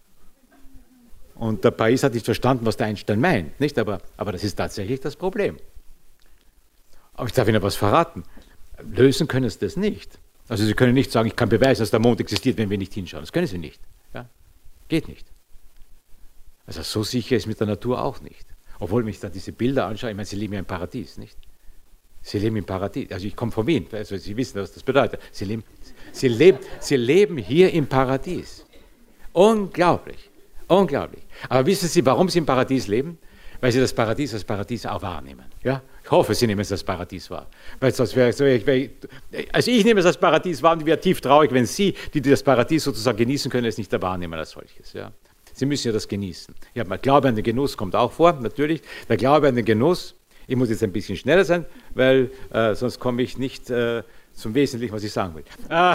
Und der Pais hat nicht verstanden, was der Einstein meint, nicht? Aber das ist tatsächlich das Problem. Aber ich darf Ihnen was verraten. Lösen können Sie das nicht. Also Sie können nicht sagen, ich kann beweisen, dass der Mond existiert, wenn wir nicht hinschauen. Das können Sie nicht. Ja? Geht nicht. Also so sicher ist mit der Natur auch nicht. Obwohl, wenn ich da diese Bilder anschaue, ich meine, Sie leben ja im Paradies, nicht? Sie leben im Paradies. Also ich komme von Wien, also Sie wissen, was das bedeutet. Sie leben hier im Paradies. Unglaublich, unglaublich. Aber wissen Sie, warum Sie im Paradies leben? Weil Sie das Paradies als Paradies auch wahrnehmen. Ja? Ich hoffe, Sie nehmen es als Paradies wahr. Weil sonst also ich nehme es als Paradies wahr und ich wäre tief traurig, wenn Sie, die das Paradies sozusagen genießen können, es nicht wahrnehmen als solches. Ja? Sie müssen ja das genießen. Ja, der Glaube an den Genuss kommt auch vor, natürlich. Der Glaube an den Genuss. Ich muss jetzt ein bisschen schneller sein, weil sonst komme ich nicht zum Wesentlichen, was ich sagen will.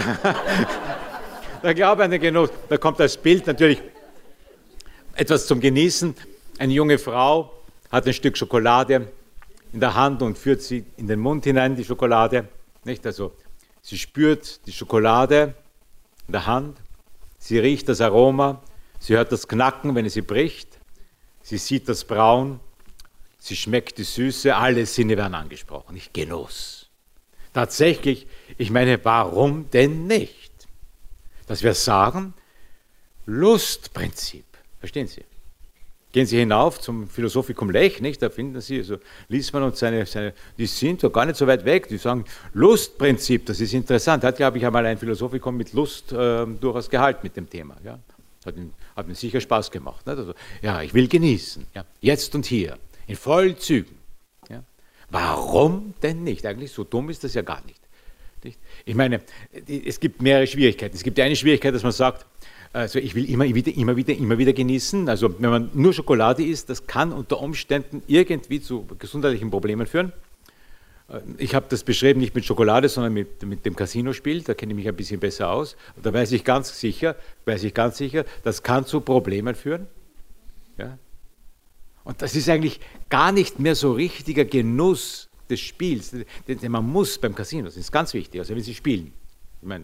Der Glaube an den Genuss, da kommt als Bild natürlich etwas zum Genießen. Eine junge Frau hat ein Stück Schokolade in der Hand und führt sie in den Mund hinein, die Schokolade. Nicht? Also, sie spürt die Schokolade in der Hand, sie riecht das Aroma, sie hört das Knacken, wenn sie bricht, sie sieht das Braun, sie schmeckt die Süße, alle Sinne werden angesprochen. Genuss. Tatsächlich, ich meine, warum denn nicht? Dass wir sagen, Lustprinzip. Verstehen Sie? Gehen Sie hinauf zum Philosophikum Lech, nicht? Da finden Sie, also Liesmann und seine, die sind doch gar nicht so weit weg, die sagen, Lustprinzip, das ist interessant. Hat, glaube ich, einmal ein Philosophikum mit Lust durchaus gehalten mit dem Thema. Ja? Hat mir sicher Spaß gemacht. Nicht? Also, ja, ich will genießen, ja? Jetzt und hier, in vollen Zügen. Ja? Warum denn nicht? Eigentlich so dumm ist das ja gar nicht. Ich meine, es gibt mehrere Schwierigkeiten. Es gibt eine Schwierigkeit, dass man sagt, also ich will immer wieder genießen. Also wenn man nur Schokolade isst, das kann unter Umständen irgendwie zu gesundheitlichen Problemen führen. Ich habe das beschrieben nicht mit Schokolade, sondern mit dem Casinospiel. Da kenne ich mich ein bisschen besser aus. Und da weiß ich ganz sicher, das kann zu Problemen führen. Ja? Und das ist eigentlich gar nicht mehr so richtiger Genuss des Spiels, den man muss beim Casino. Das ist ganz wichtig. Also wenn Sie spielen, ich meine,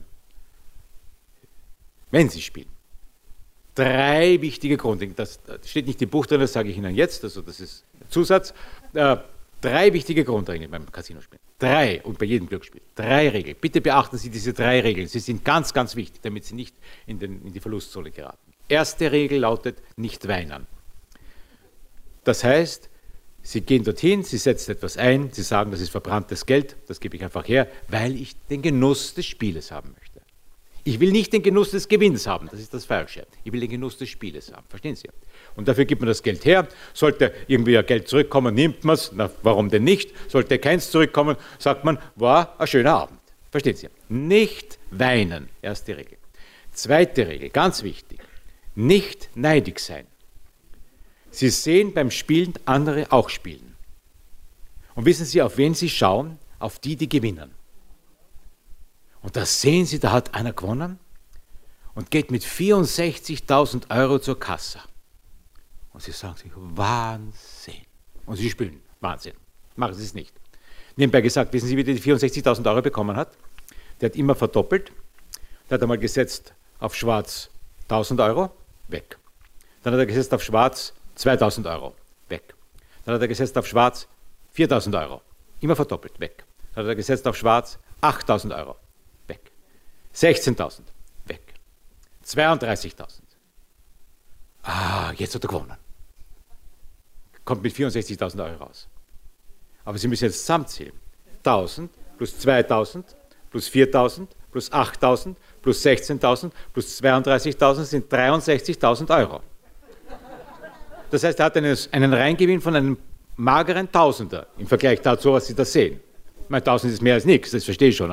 wenn Sie spielen, 3 wichtige Grundregeln, das steht nicht im Buch drin, das sage ich Ihnen jetzt, also das ist Zusatz, 3 wichtige Grundregeln beim Casinospielen. 3 und bei jedem Glücksspiel. 3 Regeln. Bitte beachten Sie diese 3 Regeln. Sie sind ganz, ganz wichtig, damit Sie nicht in die Verlustzone geraten. Erste Regel lautet, nicht weinen. Das heißt, Sie gehen dorthin, Sie setzen etwas ein, Sie sagen, das ist verbranntes Geld, das gebe ich einfach her, weil ich den Genuss des Spieles haben möchte. Ich will nicht den Genuss des Gewinns haben, das ist das Falsche. Ich will den Genuss des Spieles haben, verstehen Sie? Und dafür gibt man das Geld her. Sollte irgendwie ein Geld zurückkommen, nimmt man es, warum denn nicht? Sollte keins zurückkommen, sagt man, war ein schöner Abend. Verstehen Sie? Nicht weinen, erste Regel. Zweite Regel, ganz wichtig, nicht neidig sein. Sie sehen beim Spielen andere auch spielen. Und wissen Sie, auf wen Sie schauen? Auf die, die gewinnen. Und da sehen Sie, da hat einer gewonnen und geht mit 64.000 Euro zur Kasse. Und Sie sagen sich, Wahnsinn. Und Sie spielen, Wahnsinn. Machen Sie es nicht. Nebenbei gesagt, wissen Sie, wie der die 64.000 Euro bekommen hat? Der hat immer verdoppelt. Der hat einmal gesetzt auf schwarz 1.000 Euro, weg. Dann hat er gesetzt auf schwarz 2.000 Euro, weg. Dann hat er gesetzt auf schwarz 4.000 Euro, immer verdoppelt, weg. Dann hat er gesetzt auf schwarz 8.000 Euro, weg. 16.000, weg. 32.000. Jetzt hat er gewonnen. Kommt mit 64.000 Euro raus. Aber Sie müssen jetzt zusammenzählen. 1.000 plus 2.000 plus 4.000 plus 8.000 plus 16.000 plus 32.000 sind 63.000 Euro. Das heißt, er hat einen Reingewinn von einem mageren Tausender im Vergleich dazu, was Sie da sehen. Ich meine, 1.000 ist mehr als nichts, das verstehe ich schon,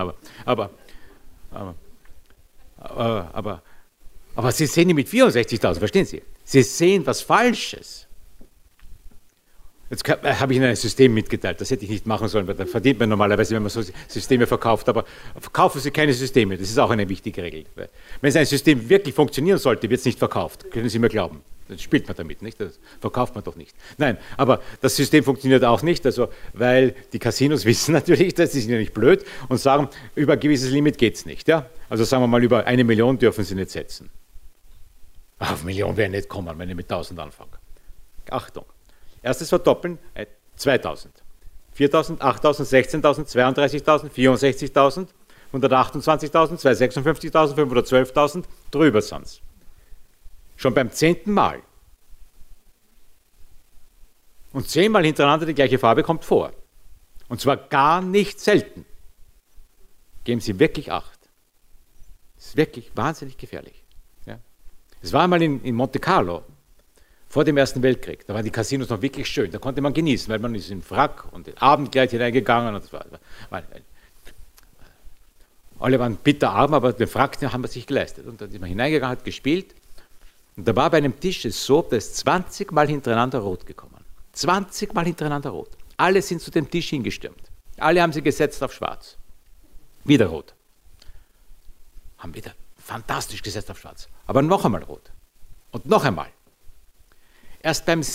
aber Sie sehen ihn mit 64.000, verstehen Sie? Sie sehen was Falsches. Jetzt habe ich Ihnen ein System mitgeteilt, das hätte ich nicht machen sollen, weil da verdient man normalerweise, wenn man so Systeme verkauft, aber verkaufen Sie keine Systeme, das ist auch eine wichtige Regel. Wenn ein System wirklich funktionieren sollte, wird es nicht verkauft, können Sie mir glauben. Dann spielt man damit, nicht? Das verkauft man doch nicht. Nein, aber das System funktioniert auch nicht, also, weil die Casinos wissen natürlich, das ist ja nicht blöd und sagen, über ein gewisses Limit geht es nicht. Ja? Also sagen wir mal, über 1 Million dürfen Sie nicht setzen. Auf 1 Million werden nicht kommen, wenn ich mit 1.000 anfange. Achtung. Erstes Verdoppeln, 2.000, 4.000, 8.000, 16.000, 32.000, 64.000, 128.000, 256.000, 512.000, drüber sind es. Schon beim 10. Mal. Und 10 Mal hintereinander die gleiche Farbe kommt vor. Und zwar gar nicht selten. Geben Sie wirklich Acht. Das ist wirklich wahnsinnig gefährlich. Ja? Es war einmal in Monte Carlo, vor dem Ersten Weltkrieg. Da waren die Casinos noch wirklich schön. Da konnte man genießen, weil man ist in Frack und in Abendkleid hineingegangen. Und alle waren bitterarm, aber den Frack haben wir sich geleistet. Und dann ist man hineingegangen, hat gespielt. Und da war bei einem Tisch es so, da ist 20 Mal hintereinander rot gekommen. 20 Mal hintereinander rot. Alle sind zu dem Tisch hingestürmt. Alle haben sie gesetzt auf schwarz. Wieder rot. Haben wieder fantastisch gesetzt auf schwarz. Aber noch einmal rot. Und noch einmal. Erst beim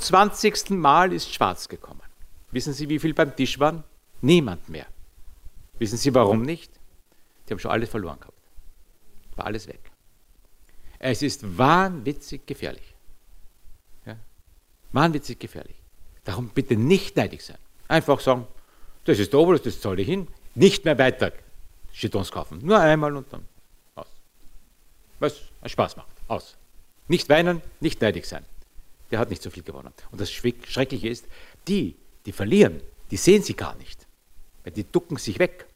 27. Mal ist schwarz gekommen. Wissen Sie, wie viel beim Tisch waren? Niemand mehr. Wissen Sie, warum nicht? Die haben schon alles verloren gehabt. War alles weg. Es ist wahnwitzig gefährlich. Ja? Wahnwitzig gefährlich. Darum bitte nicht neidisch sein. Einfach sagen, das ist der Obolus, das zahle ich hin. Nicht mehr weiter Jetons kaufen. Nur einmal und dann aus. Was Spaß macht. Aus. Nicht weinen, nicht neidisch sein. Der hat nicht so viel gewonnen. Und das Schreckliche ist, die verlieren, die sehen sie gar nicht. Weil die ducken sich weg.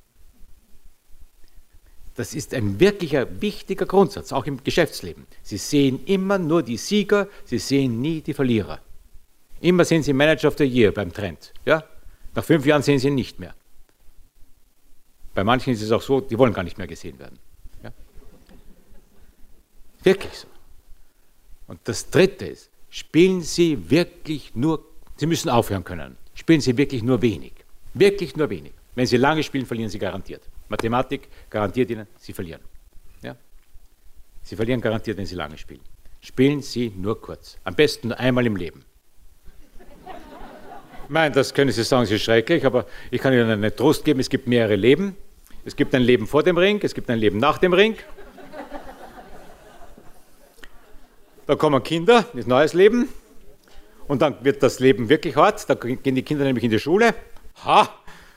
Das ist ein wirklicher, wichtiger Grundsatz, auch im Geschäftsleben. Sie sehen immer nur die Sieger, sie sehen nie die Verlierer. Immer sehen Sie Manager of the Year beim Trend. Ja? Nach 5 Jahren sehen Sie ihn nicht mehr. Bei manchen ist es auch so, die wollen gar nicht mehr gesehen werden. Ja? Wirklich so. Und das Dritte ist, spielen Sie wirklich nur, Sie müssen aufhören können, spielen Sie wirklich nur wenig. Wirklich nur wenig. Wenn Sie lange spielen, verlieren Sie garantiert. Mathematik garantiert Ihnen, Sie verlieren. Ja? Sie verlieren garantiert, wenn Sie lange spielen. Spielen Sie nur kurz. Am besten nur einmal im Leben. Nein, das können Sie sagen, es ist schrecklich, aber ich kann Ihnen einen Trost geben, es gibt mehrere Leben. Es gibt ein Leben vor dem Ring, es gibt ein Leben nach dem Ring. Da kommen Kinder, ein neues Leben. Und dann wird das Leben wirklich hart, da gehen die Kinder nämlich in die Schule. Ha!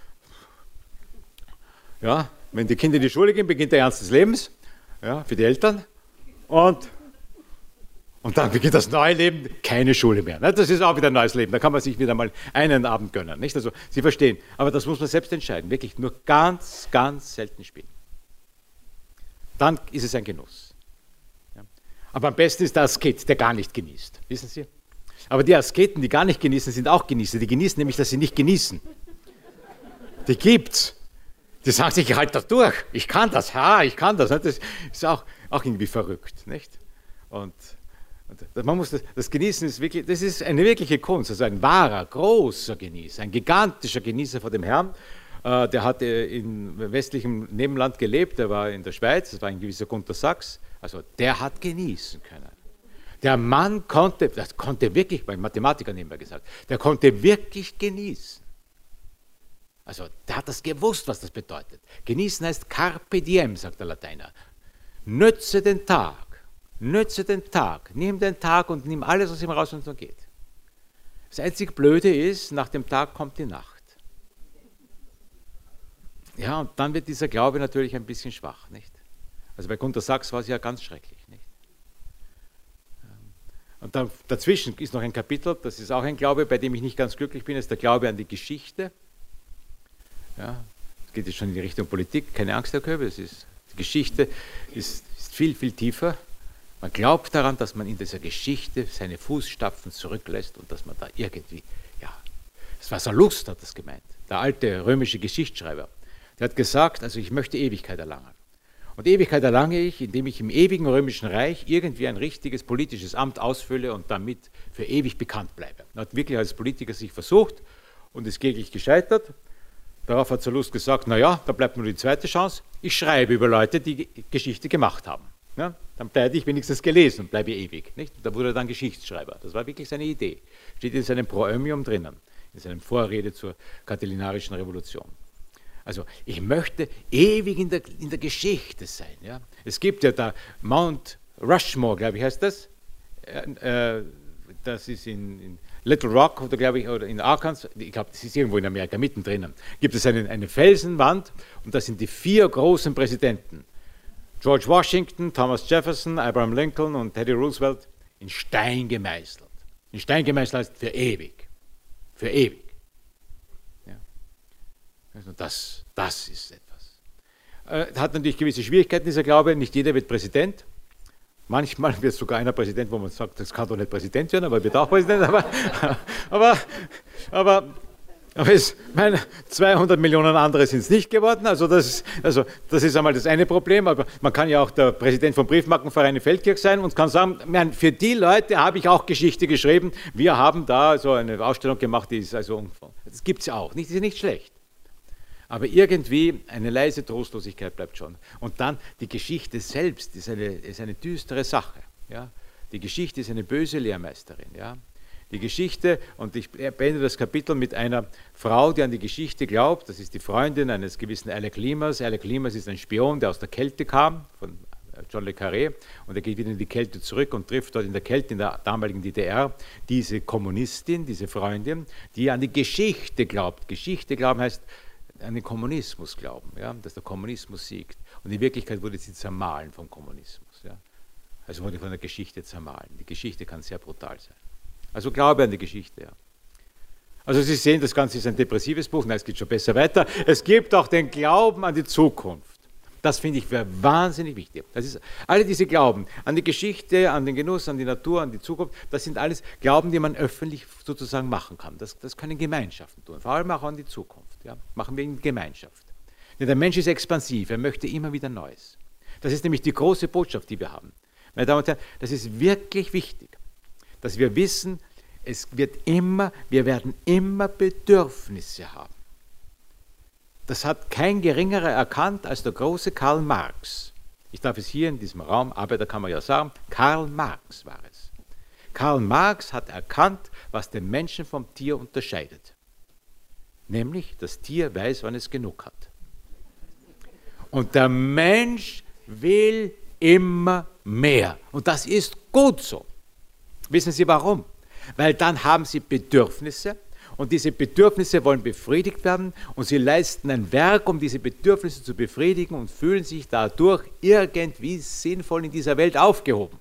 Ja, wenn die Kinder in die Schule gehen, beginnt der Ernst des Lebens, ja, für die Eltern. Und dann beginnt das neue Leben, keine Schule mehr. Das ist auch wieder ein neues Leben, da kann man sich wieder mal einen Abend gönnen. Nicht? Also, Sie verstehen, aber das muss man selbst entscheiden, wirklich nur ganz, ganz selten spielen. Dann ist es ein Genuss. Ja. Aber am besten ist der Asket, der gar nicht genießt, wissen Sie? Aber die Asketen, die gar nicht genießen, sind auch Genießer. Die genießen nämlich, dass sie nicht genießen. Die gibt's. Die sagen sich, ich halte das durch, ich kann das, ich kann das. Das ist auch irgendwie verrückt, nicht? Und man muss das Genießen ist wirklich, das ist eine wirkliche Kunst, also ein wahrer, großer Genießer, ein gigantischer Genießer vor dem Herrn. Der hatte in westlichem Nebenland gelebt, der war in der Schweiz, das war ein gewisser Gunter Sachs, also der hat genießen können. Der Mann konnte wirklich, bei Mathematikern nebenbei gesagt, der konnte wirklich genießen. Also der hat das gewusst, was das bedeutet. Genießen heißt Carpe diem, sagt der Lateiner. Nütze den Tag. Nütze den Tag, nimm den Tag und nimm alles, was ihm raus und so geht. Das einzig Blöde ist, nach dem Tag kommt die Nacht. Ja, und dann wird dieser Glaube natürlich ein bisschen schwach, nicht? Also bei Gunter Sachs war es ja ganz schrecklich, nicht? Und dann, dazwischen ist noch ein Kapitel, das ist auch ein Glaube, bei dem ich nicht ganz glücklich bin, ist der Glaube an die Geschichte. Ja, es geht jetzt schon in die Richtung Politik, keine Angst, Herr Köbe, die Geschichte ist viel, viel tiefer. Man glaubt daran, dass man in dieser Geschichte seine Fußstapfen zurücklässt und dass man da irgendwie, ja, das war Sallust, hat das gemeint, der alte römische Geschichtsschreiber. Der hat gesagt, also ich möchte Ewigkeit erlangen. Und Ewigkeit erlange ich, indem ich im ewigen römischen Reich irgendwie ein richtiges politisches Amt ausfülle und damit für ewig bekannt bleibe. Er hat wirklich als Politiker sich versucht und ist kläglich gescheitert. Darauf hat Sallust gesagt, naja, da bleibt nur die zweite Chance, ich schreibe über Leute, die Geschichte gemacht haben. Ja, dann bleibe ich wenigstens gelesen und bleibe ewig. Nicht? Da wurde er dann Geschichtsschreiber. Das war wirklich seine Idee. Steht in seinem Proömium drinnen, in seinem Vorrede zur katilinarischen Revolution. Also ich möchte ewig in der Geschichte sein. Ja? Es gibt ja da Mount Rushmore, glaube ich, heißt das. Das ist in Little Rock oder glaube ich, oder in Arkansas, ich glaube, das ist irgendwo in Amerika, mittendrin. Gibt es eine Felsenwand und das sind die 4 großen Präsidenten. George Washington, Thomas Jefferson, Abraham Lincoln und Teddy Roosevelt in Stein gemeißelt. In Stein gemeißelt heißt für ewig. Für ewig. Ja. Also das ist etwas. Hat natürlich gewisse Schwierigkeiten, dieser Glaube. Nicht jeder wird Präsident. Manchmal wird sogar einer Präsident, wo man sagt, das kann doch nicht Präsident werden, aber er wird auch Präsident. Aber 200 Millionen andere sind es nicht geworden, also das ist einmal das eine Problem, aber man kann ja auch der Präsident vom Briefmarkenverein in Feldkirch sein und kann sagen, für die Leute habe ich auch Geschichte geschrieben, wir haben da so eine Ausstellung gemacht, die ist also, das gibt es auch, die ist nicht schlecht. Aber irgendwie eine leise Trostlosigkeit bleibt schon. Und dann die Geschichte selbst ist eine düstere Sache. Ja? Die Geschichte ist eine böse Lehrmeisterin. Ja? Die Geschichte, und ich beende das Kapitel mit einer Frau, die an die Geschichte glaubt. Das ist die Freundin eines gewissen Alec Leemers. Alec Leemers ist ein Spion, der aus der Kälte kam, von John le Carré, und er geht wieder in die Kälte zurück und trifft dort in der Kälte in der damaligen DDR diese Kommunistin, diese Freundin, die an die Geschichte glaubt. Geschichte glauben heißt an den Kommunismus glauben, ja, dass der Kommunismus siegt. Und in Wirklichkeit wurde sie zermahlen vom Kommunismus. Ja. Also wurde von der Geschichte zermahlen. Die Geschichte kann sehr brutal sein. Also Glaube an die Geschichte, ja. Also Sie sehen, das Ganze ist ein depressives Buch. Nein, es geht schon besser weiter. Es gibt auch den Glauben an die Zukunft. Das finde ich wahnsinnig wichtig. Das ist, alle diese Glauben an die Geschichte, an den Genuss, an die Natur, an die Zukunft, das sind alles Glauben, die man öffentlich sozusagen machen kann. Das können Gemeinschaften tun, vor allem auch an die Zukunft. Ja. Machen wir in Gemeinschaft. Denn der Mensch ist expansiv, er möchte immer wieder Neues. Das ist nämlich die große Botschaft, die wir haben. Meine Damen und Herren, das ist wirklich wichtig, dass wir wissen, wir werden immer Bedürfnisse haben. Das hat kein geringerer erkannt als der große Karl Marx. Ich darf es hier in diesem Raum, Arbeiterkammer ja sagen, Karl Marx war es. Karl Marx hat erkannt, was den Menschen vom Tier unterscheidet. Nämlich, das Tier weiß, wann es genug hat. Und der Mensch will immer mehr. Und das ist gut so. Wissen Sie warum? Weil dann haben Sie Bedürfnisse und diese Bedürfnisse wollen befriedigt werden und Sie leisten ein Werk, um diese Bedürfnisse zu befriedigen und fühlen sich dadurch irgendwie sinnvoll in dieser Welt aufgehoben.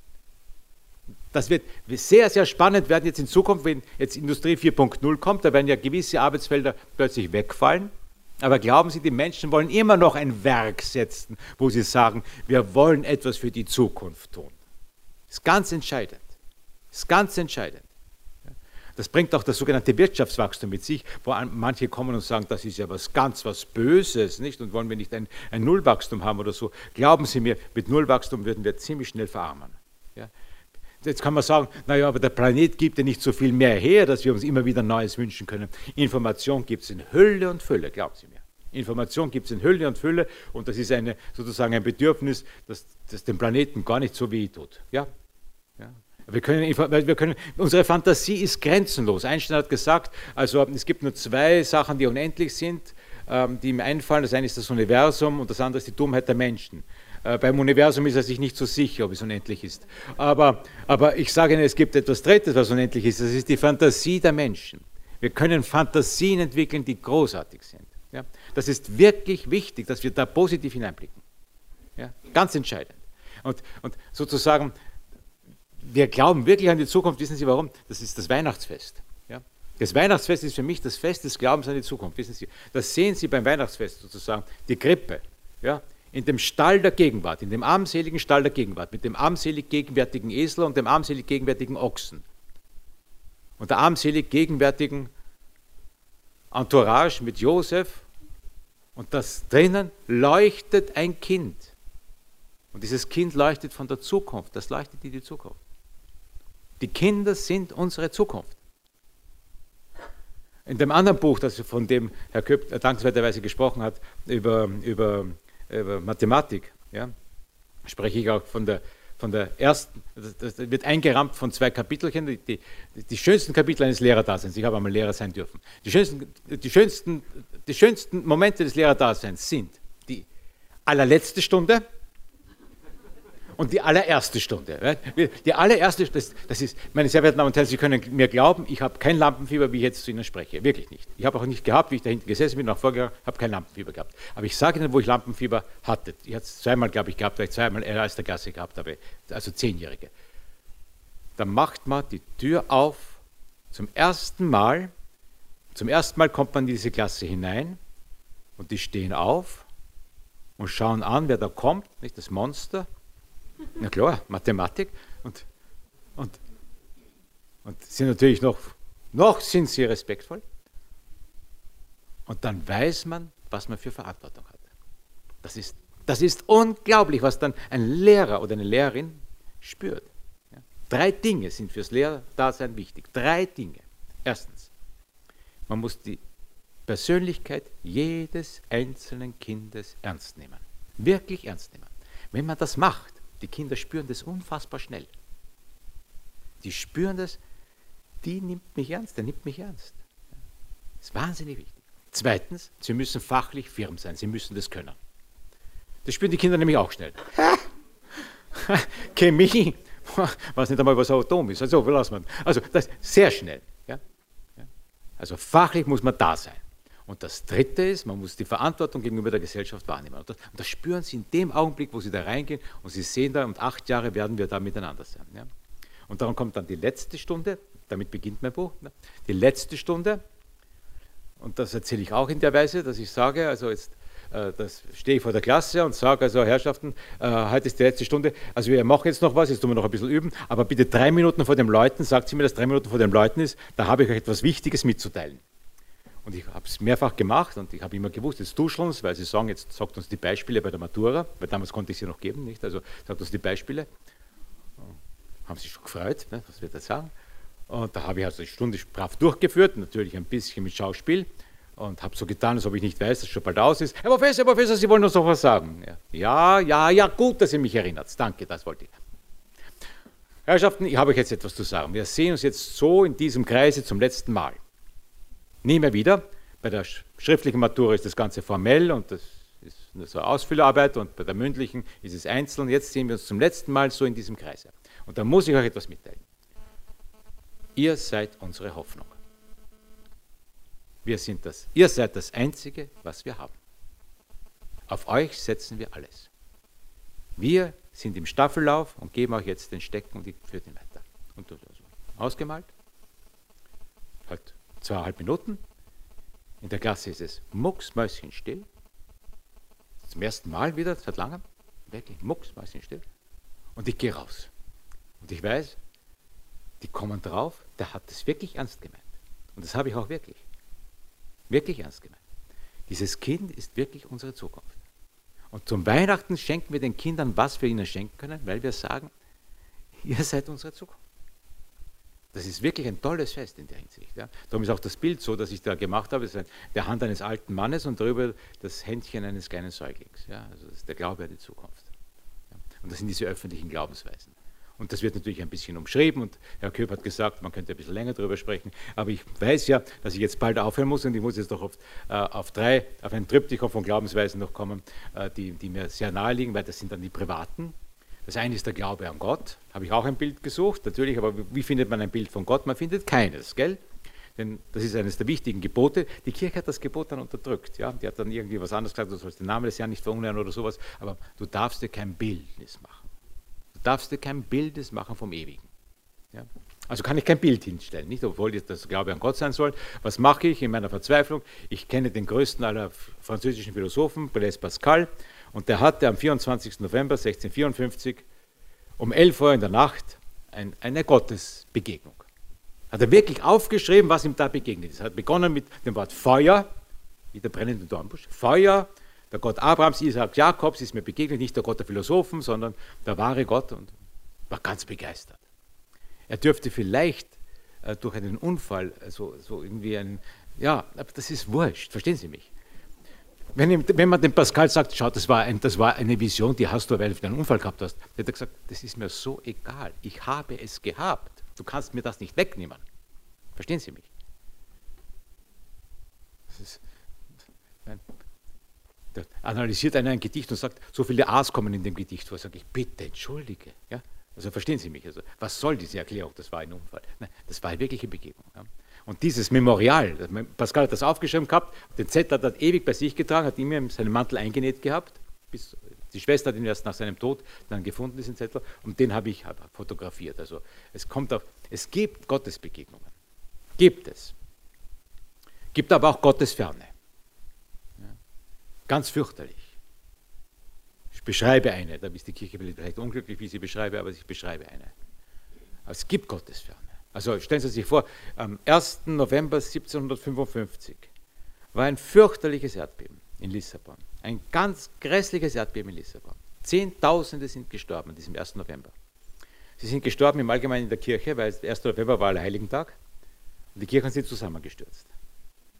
Das wird sehr, sehr spannend werden jetzt in Zukunft, wenn jetzt Industrie 4.0 kommt, da werden ja gewisse Arbeitsfelder plötzlich wegfallen. Aber glauben Sie, die Menschen wollen immer noch ein Werk setzen, wo sie sagen, wir wollen etwas für die Zukunft tun. Das ist ganz entscheidend. Das ist ganz entscheidend. Das bringt auch das sogenannte Wirtschaftswachstum mit sich, wo manche kommen und sagen, das ist ja was Böses, nicht? Und wollen wir nicht ein Nullwachstum haben oder so. Glauben Sie mir, mit Nullwachstum würden wir ziemlich schnell verarmen. Ja? Jetzt kann man sagen, naja, aber der Planet gibt ja nicht so viel mehr her, dass wir uns immer wieder Neues wünschen können. Information gibt es in Hülle und Fülle, glauben Sie mir. Information gibt es in Hülle und Fülle und das ist sozusagen ein Bedürfnis, das dem Planeten gar nicht so weh tut. Ja? Ja? Unsere Fantasie ist grenzenlos. Einstein hat gesagt, also es gibt nur zwei Sachen, die unendlich sind, die ihm einfallen. Das eine ist das Universum und das andere ist die Dummheit der Menschen. Beim Universum ist er sich nicht so sicher, ob es unendlich ist. Aber ich sage Ihnen, es gibt etwas Drittes, was unendlich ist. Das ist die Fantasie der Menschen. Wir können Fantasien entwickeln, die großartig sind. Ja? Das ist wirklich wichtig, dass wir da positiv hineinblicken. Ja? Ganz entscheidend. Und sozusagen, wir glauben wirklich an die Zukunft. Wissen Sie warum? Das ist das Weihnachtsfest. Ja? Das Weihnachtsfest ist für mich das Fest des Glaubens an die Zukunft. Wissen Sie, das sehen Sie beim Weihnachtsfest sozusagen. Die Krippe. Ja? In dem Stall der Gegenwart, in dem armseligen Stall der Gegenwart, mit dem armselig gegenwärtigen Esel und dem armselig gegenwärtigen Ochsen und der armselig gegenwärtigen Entourage mit Josef und das drinnen leuchtet ein Kind und dieses Kind leuchtet von der Zukunft, das leuchtet in die Zukunft. Die Kinder sind unsere Zukunft. In dem anderen Buch, von dem Herr Köpp dankenswerterweise gesprochen hat, über Mathematik, ja, spreche ich auch von der ersten, das wird eingerahmt von zwei Kapitelchen, die schönsten Kapitel eines Lehrerdaseins. Ich habe einmal Lehrer sein dürfen. Die schönsten Momente des Lehrerdaseins sind die allerletzte Stunde und die allererste Stunde. Die allererste, das ist, meine sehr verehrten Damen und Herren, Sie können mir glauben, ich habe kein Lampenfieber, wie ich jetzt zu Ihnen spreche. Wirklich nicht. Ich habe auch nicht gehabt, wie ich da hinten gesessen bin, nach vorgegangen, habe kein Lampenfieber gehabt. Aber ich sage Ihnen, wo ich Lampenfieber hatte. Ich hatte es zweimal, glaube ich, gehabt, weil ich zweimal erste Klasse gehabt habe, also 10-Jährige. Da macht man die Tür auf, zum ersten Mal kommt man in diese Klasse hinein und die stehen auf und schauen an, wer da kommt, nicht das Monster. Na klar, Mathematik und sind natürlich noch sind sie respektvoll. Und dann weiß man, was man für Verantwortung hat. Das ist unglaublich, was dann ein Lehrer oder eine Lehrerin spürt. Ja? 3 Dinge sind fürs Lehrerdasein wichtig. 3 Dinge. Erstens, man muss die Persönlichkeit jedes einzelnen Kindes ernst nehmen. Wirklich ernst nehmen. Wenn man das macht, die Kinder spüren das unfassbar schnell. Die spüren das, der nimmt mich ernst. Das ist wahnsinnig wichtig. Zweitens, sie müssen fachlich firm sein, sie müssen das können. Das spüren die Kinder nämlich auch schnell. Chemie, weiß nicht einmal, was ein Atom ist. Also, lassen wir. Also, das ist sehr schnell. Ja? Also, fachlich muss man da sein. Und das Dritte ist, man muss die Verantwortung gegenüber der Gesellschaft wahrnehmen. Und das spüren sie in dem Augenblick, wo sie da reingehen und sie sehen da, und 8 Jahre werden wir da miteinander sein. Ja? Und darum kommt dann die letzte Stunde, damit beginnt mein Buch, ne? Die letzte Stunde, und das erzähle ich auch in der Weise, dass ich sage, also jetzt das stehe ich vor der Klasse und sage, also Herrschaften, heute ist die letzte Stunde, also wir machen jetzt noch was, jetzt tun wir noch ein bisschen üben, aber bitte 3 Minuten vor den Leuten, sagt sie mir, dass 3 Minuten vor den Leuten ist, da habe ich euch etwas Wichtiges mitzuteilen. Und ich habe es mehrfach gemacht und ich habe immer gewusst, jetzt duscheln uns, weil sie sagen, jetzt sagt uns die Beispiele bei der Matura, weil damals konnte ich sie noch geben, nicht? Also sagt uns die Beispiele. Haben sich schon gefreut, ne? Was wird er sagen? Und da habe ich also die Stunde brav durchgeführt, natürlich ein bisschen mit Schauspiel. Und habe so getan, als ob ich nicht weiß, dass es schon bald aus ist. Herr Professor, Sie wollen uns noch was sagen. Ja, gut, dass Sie mich erinnert. Danke, das wollte ich. Herrschaften, ich habe euch jetzt etwas zu sagen. Wir sehen uns jetzt so in diesem Kreise zum letzten Mal. Nie mehr wieder. Bei der schriftlichen Matura ist das Ganze formell und das ist eine so Ausfüllarbeit und bei der mündlichen ist es einzeln. Jetzt sehen wir uns zum letzten Mal so in diesem Kreise. Und da muss ich euch etwas mitteilen. Ihr seid unsere Hoffnung. Ihr seid das Einzige, was wir haben. Auf euch setzen wir alles. Wir sind im Staffellauf und geben euch jetzt den Stecken und ich führe den weiter. Und das also ausgemalt. Halt 2,5 Minuten. In der Klasse ist es mucksmäuschenstill. Zum ersten Mal wieder, seit langem. Wirklich mucksmäuschenstill. Und ich gehe raus. Und ich weiß, die kommen drauf, der hat es wirklich ernst gemeint. Und das habe ich auch wirklich ernst gemeint. Dieses Kind ist wirklich unsere Zukunft. Und zum Weihnachten schenken wir den Kindern, was wir ihnen schenken können, weil wir sagen, ihr seid unsere Zukunft. Das ist wirklich ein tolles Fest in der Hinsicht. Ja. Darum ist auch das Bild so, das ich da gemacht habe, ist der Hand eines alten Mannes und darüber das Händchen eines kleinen Säuglings. Ja. Also das ist der Glaube an die Zukunft. Ja. Und das sind diese öffentlichen Glaubensweisen. Und das wird natürlich ein bisschen umschrieben und Herr Köpp hat gesagt, man könnte ein bisschen länger darüber sprechen, aber ich weiß ja, dass ich jetzt bald aufhören muss und ich muss jetzt doch auf ein Triptychon von Glaubensweisen noch kommen, die mir sehr nahe liegen, weil das sind dann die privaten. Das eine ist der Glaube an Gott, habe ich auch ein Bild gesucht, natürlich, aber wie findet man ein Bild von Gott? Man findet keines, gell? Denn das ist eines der wichtigen Gebote. Die Kirche hat das Gebot dann unterdrückt. Ja? Die hat dann irgendwie was anderes gesagt, du sollst den Namen des Herrn nicht verunreinen oder sowas, aber du darfst dir kein Bildnis machen. Du darfst dir kein Bildnis machen vom Ewigen. Ja? Also kann ich kein Bild hinstellen, nicht? Obwohl das Glaube an Gott sein soll. Was mache ich in meiner Verzweiflung? Ich kenne den größten aller französischen Philosophen, Blaise Pascal, und der hatte am 24. November 1654 um 11 Uhr in der Nacht eine Gottesbegegnung. Hat er wirklich aufgeschrieben, was ihm da begegnet ist. Er hat begonnen mit dem Wort Feuer, wie der brennende Dornbusch. Feuer, der Gott Abrahams, Isaaks, Jakobs ist mir begegnet, nicht der Gott der Philosophen, sondern der wahre Gott, und war ganz begeistert. Er dürfte vielleicht durch einen Unfall, so irgendwie aber das ist wurscht, verstehen Sie mich? Wenn man dem Pascal sagt, schau, das war eine Vision, die hast du, weil du einen Unfall gehabt hast, dann hat er gesagt, das ist mir so egal, ich habe es gehabt, du kannst mir das nicht wegnehmen. Verstehen Sie mich? Da analysiert einer ein Gedicht und sagt, so viele A's kommen in dem Gedicht vor, sage ich, bitte, entschuldige. Ja? Also verstehen Sie mich, also, was soll diese Erklärung, das war ein Unfall? Nein, das war eine wirkliche Begegnung. Ja? Und dieses Memorial, Pascal hat das aufgeschrieben gehabt, den Zettel hat er ewig bei sich getragen, hat immer in seinen Mantel eingenäht gehabt, bis die Schwester hat ihn erst nach seinem Tod dann gefunden, diesen Zettel, und den habe ich fotografiert. Also es gibt Gottesbegegnungen, gibt es. Gibt aber auch Gottesferne. Ja? Ganz fürchterlich. Ich beschreibe eine, da ist die Kirche vielleicht unglücklich, wie ich sie beschreibe, aber ich beschreibe eine. Aber es gibt Gottesferne. Also stellen Sie sich vor, am 1. November 1755 war ein fürchterliches Erdbeben in Lissabon. Ein ganz grässliches Erdbeben in Lissabon. Zehntausende sind gestorben an diesem 1. November. Sie sind gestorben im Allgemeinen in der Kirche, weil der 1. November war Allerheiligen-Tag und die Kirchen sind zusammengestürzt.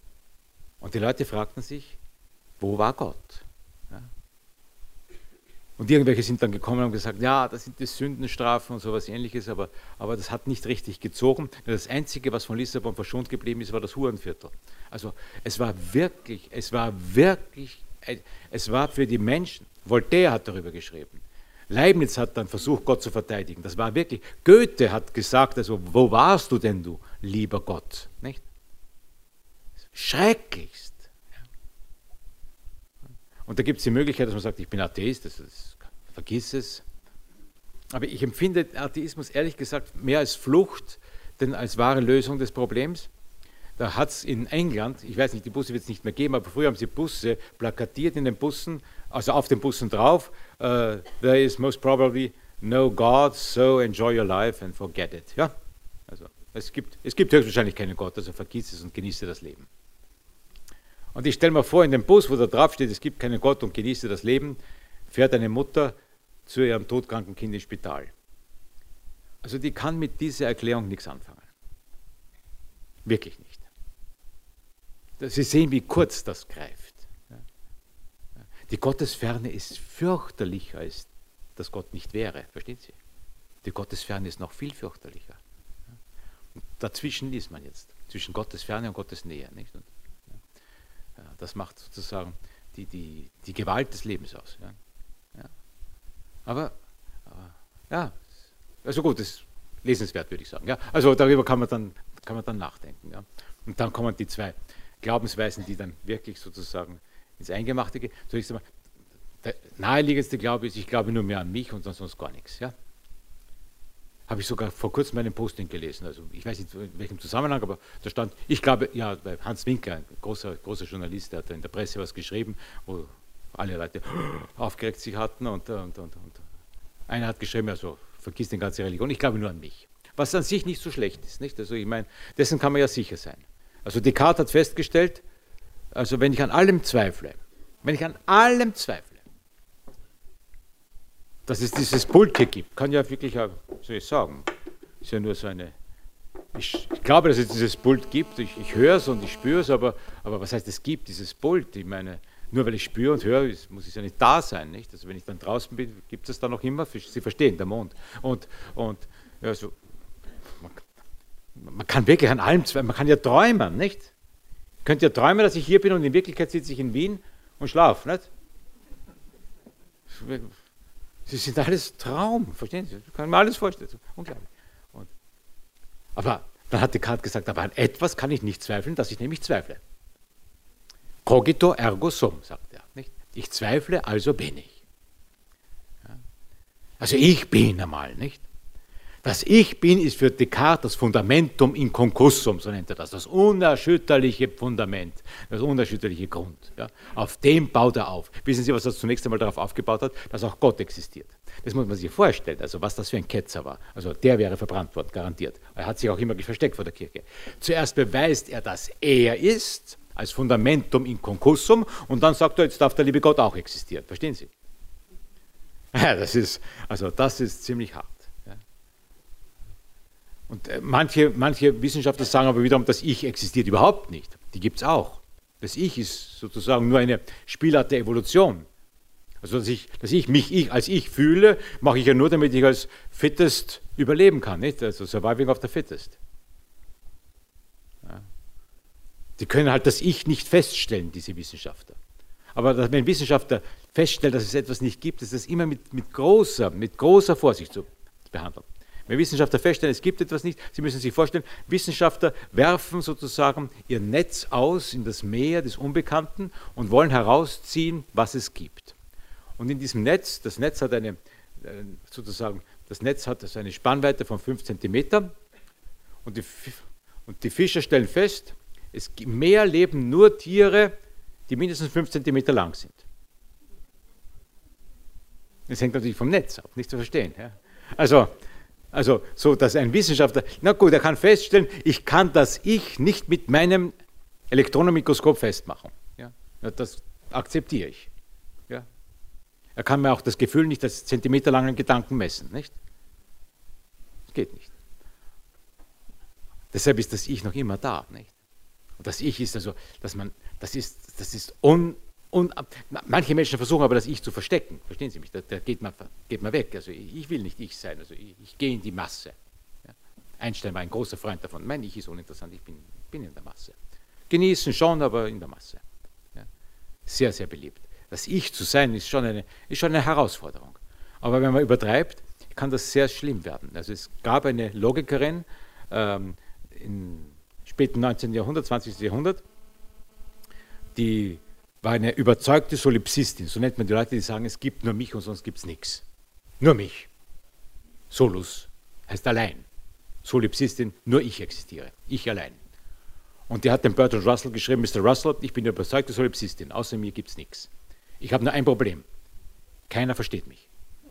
Und die Leute fragten sich, wo war Gott? Ja. Und irgendwelche sind dann gekommen und haben gesagt, ja, das sind die Sündenstrafen und sowas Ähnliches, aber das hat nicht richtig gezogen. Das Einzige, was von Lissabon verschont geblieben ist, war das Hurenviertel. Also es war für die Menschen. Voltaire hat darüber geschrieben. Leibniz hat dann versucht, Gott zu verteidigen. Das war wirklich, Goethe hat gesagt, also wo warst du denn, du lieber Gott? Nicht? Schrecklichst. Und da gibt es die Möglichkeit, dass man sagt, ich bin Atheist, vergiss es. Aber ich empfinde Atheismus ehrlich gesagt mehr als Flucht, denn als wahre Lösung des Problems. Da hat es in England, ich weiß nicht, die Busse wird es nicht mehr geben, aber früher haben sie Busse plakatiert in den Bussen, also auf den Bussen drauf, there is most probably no God, so enjoy your life and forget it. Ja? Also es gibt höchstwahrscheinlich keinen Gott, also vergiss es und genieße das Leben. Und ich stelle mir vor, in dem Bus, wo da drauf steht, es gibt keinen Gott und genieße das Leben, fährt eine Mutter zu ihrem todkranken Kind ins Spital. Also die kann mit dieser Erklärung nichts anfangen. Wirklich nicht. Sie sehen, wie kurz das greift. Die Gottesferne ist fürchterlicher, als dass Gott nicht wäre. Verstehen Sie? Die Gottesferne ist noch viel fürchterlicher. Und dazwischen ist man jetzt. Zwischen Gottesferne und Gottesnähe. Nicht? Und, das macht sozusagen die Gewalt des Lebens aus. Aber ja, also gut, das ist lesenswert, würde ich sagen. Ja? Also darüber kann man dann nachdenken. Ja? Und dann kommen die zwei Glaubensweisen, die dann wirklich sozusagen ins Eingemachte gehen. Zunächst einmal, der naheliegendste Glaube ist, ich glaube nur mehr an mich und sonst gar nichts. Ja? Habe ich sogar vor kurzem einen Posting gelesen. Also ich weiß nicht in welchem Zusammenhang, aber da stand, ich glaube, ja, bei Hans Winker, ein großer Journalist, der hat in der Presse was geschrieben, wo alle Leute aufgeregt sich hatten und einer hat geschrieben, also vergiss die ganze Religion, ich glaube nur an mich. Was an sich nicht so schlecht ist, nicht? Also ich meine, dessen kann man ja sicher sein. Also Descartes hat festgestellt, also wenn ich an allem zweifle, dass es dieses Pult hier gibt, kann ja wirklich, soll ich sagen, ist ja nur so eine, ich glaube, dass es dieses Pult gibt, ich höre es und ich spüre es, aber was heißt, es gibt dieses Pult? Ich meine, nur weil ich spüre und höre, muss es ja nicht da sein, nicht? Also wenn ich dann draußen bin, gibt es da noch immer, Sie verstehen, der Mond. Und ja, so, man kann wirklich an allem zweifeln, man kann ja träumen, nicht? Ich könnte ja träumen, dass ich hier bin und in Wirklichkeit sitze ich in Wien und schlafe, nicht? Sie sind alles Traum, verstehen Sie? Ich kann mir alles vorstellen, unglaublich. Aber dann hat Descartes gesagt, aber an etwas kann ich nicht zweifeln, dass ich nämlich zweifle. Cogito ergo sum, sagt er. Nicht? Ich zweifle, also bin ich. Ja? Also ich bin einmal, nicht? Das Ich bin ist für Descartes das Fundamentum in concussum, so nennt er das unerschütterliche Fundament, das unerschütterliche Grund. Ja? Auf dem baut er auf. Wissen Sie, was er zunächst einmal darauf aufgebaut hat? Dass auch Gott existiert. Das muss man sich vorstellen, also was das für ein Ketzer war. Also der wäre verbrannt worden, garantiert. Er hat sich auch immer versteckt vor der Kirche. Zuerst beweist er, dass er ist, als Fundamentum in concussum, und dann sagt er, jetzt darf der liebe Gott auch existieren. Verstehen Sie? Ja, das ist ziemlich hart. Und manche Wissenschaftler sagen aber wiederum, das Ich existiert überhaupt nicht. Die gibt es auch. Das Ich ist sozusagen nur eine Spielart der Evolution. Also dass ich mich als Ich fühle, mache ich ja nur, damit ich als Fittest überleben kann. Nicht? Also Surviving of the Fittest. Ja. Die können halt das Ich nicht feststellen, diese Wissenschaftler. Aber wenn Wissenschaftler feststellen, dass es etwas nicht gibt, ist das immer mit großer Vorsicht zu behandeln. Wenn Wissenschaftler feststellen, es gibt etwas nicht, Sie müssen sich vorstellen, Wissenschaftler werfen sozusagen ihr Netz aus in das Meer des Unbekannten und wollen herausziehen, was es gibt. Und in diesem Netz, das Netz hat eine Spannweite von 5 cm und die Fischer stellen fest, im Meer leben nur Tiere, die mindestens 5 cm lang sind. Das hängt natürlich vom Netz ab, nicht zu verstehen. Ja? Also, so dass ein Wissenschaftler, na gut, er kann feststellen, ich kann das Ich nicht mit meinem Elektronenmikroskop festmachen. Ja? Das akzeptiere ich. Ja? Er kann mir auch das Gefühl nicht als zentimeterlangen Gedanken messen. Nicht? Das geht nicht. Deshalb ist das Ich noch immer da. Nicht? Und das Ich ist also, das ist Und manche Menschen versuchen aber das Ich zu verstecken, verstehen Sie mich, da geht man weg. Also ich will nicht ich sein, also ich gehe in die Masse. Ja. Einstein war ein großer Freund davon, mein Ich ist uninteressant, ich bin in der Masse. Genießen schon, aber in der Masse. Ja. Sehr, sehr beliebt. Das Ich zu sein ist schon eine Herausforderung. Aber wenn man übertreibt, kann das sehr schlimm werden. Also es gab eine Logikerin im späten 19. Jahrhundert, 20. Jahrhundert, die war eine überzeugte Solipsistin. So nennt man die Leute, die sagen, es gibt nur mich und sonst gibt es nichts. Nur mich. Solus heißt allein. Solipsistin, nur ich existiere. Ich allein. Und die hat dem Bertrand Russell geschrieben, Mr. Russell, ich bin eine überzeugte Solipsistin, außer mir gibt es nichts. Ich habe nur ein Problem. Keiner versteht mich.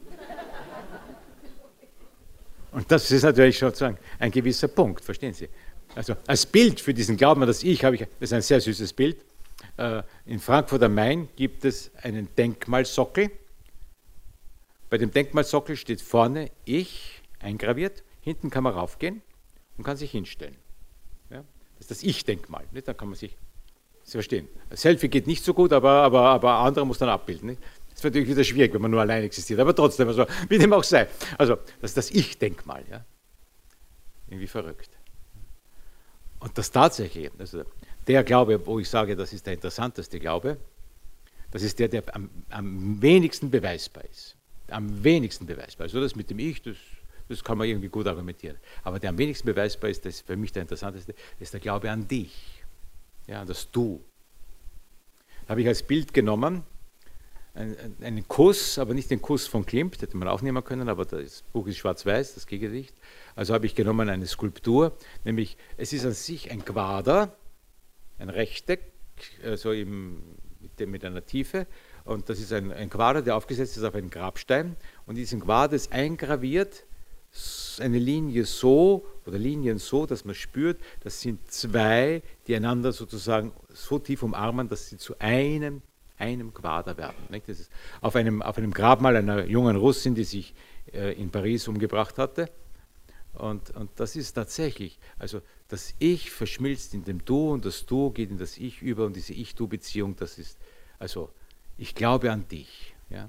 Und das ist natürlich schon ein gewisser Punkt, verstehen Sie? Also als Bild für diesen Glauben an das Ich das ist ein sehr süßes Bild. In Frankfurt am Main gibt es einen Denkmalsockel. Bei dem Denkmalsockel steht vorne Ich eingraviert, hinten kann man raufgehen und kann sich hinstellen. Ja? Das ist das Ich-Denkmal, da kann man sich, Sie verstehen. Ein Selfie geht nicht so gut, aber andere muss dann abbilden. Nicht? Das ist natürlich wieder schwierig, wenn man nur allein existiert, aber trotzdem, also, wie dem auch sei. Also, das ist das Ich-Denkmal. Ja? Irgendwie verrückt. Und das tatsächlich, also der Glaube, wo ich sage, das ist der interessanteste Glaube, das ist der am wenigsten beweisbar ist. Am wenigsten beweisbar. Also das mit dem Ich, das kann man irgendwie gut argumentieren. Aber der am wenigsten beweisbar ist, das ist für mich der interessanteste, das ist der Glaube an dich. Ja, an das Du. Da habe ich als Bild genommen, einen Kuss, aber nicht den Kuss von Klimt, hätte man auch nehmen können, aber das Buch ist schwarz-weiß, das Gegenlicht. Also habe ich genommen eine Skulptur, nämlich es ist an sich ein Quader, ein Rechteck, so mit einer Tiefe, und das ist ein Quader, der aufgesetzt ist auf einen Grabstein, und in diesem Quader ist eingraviert eine Linie so, oder Linien so, dass man spürt, das sind zwei, die einander sozusagen so tief umarmen, dass sie zu einem Quader werden. Das ist auf einem Grabmal einer jungen Russin, die sich in Paris umgebracht hatte. Und das ist tatsächlich, also das Ich verschmilzt in dem Du und das Du geht in das Ich über, und diese Ich-Du-Beziehung, das ist, also ich glaube an dich. Ja.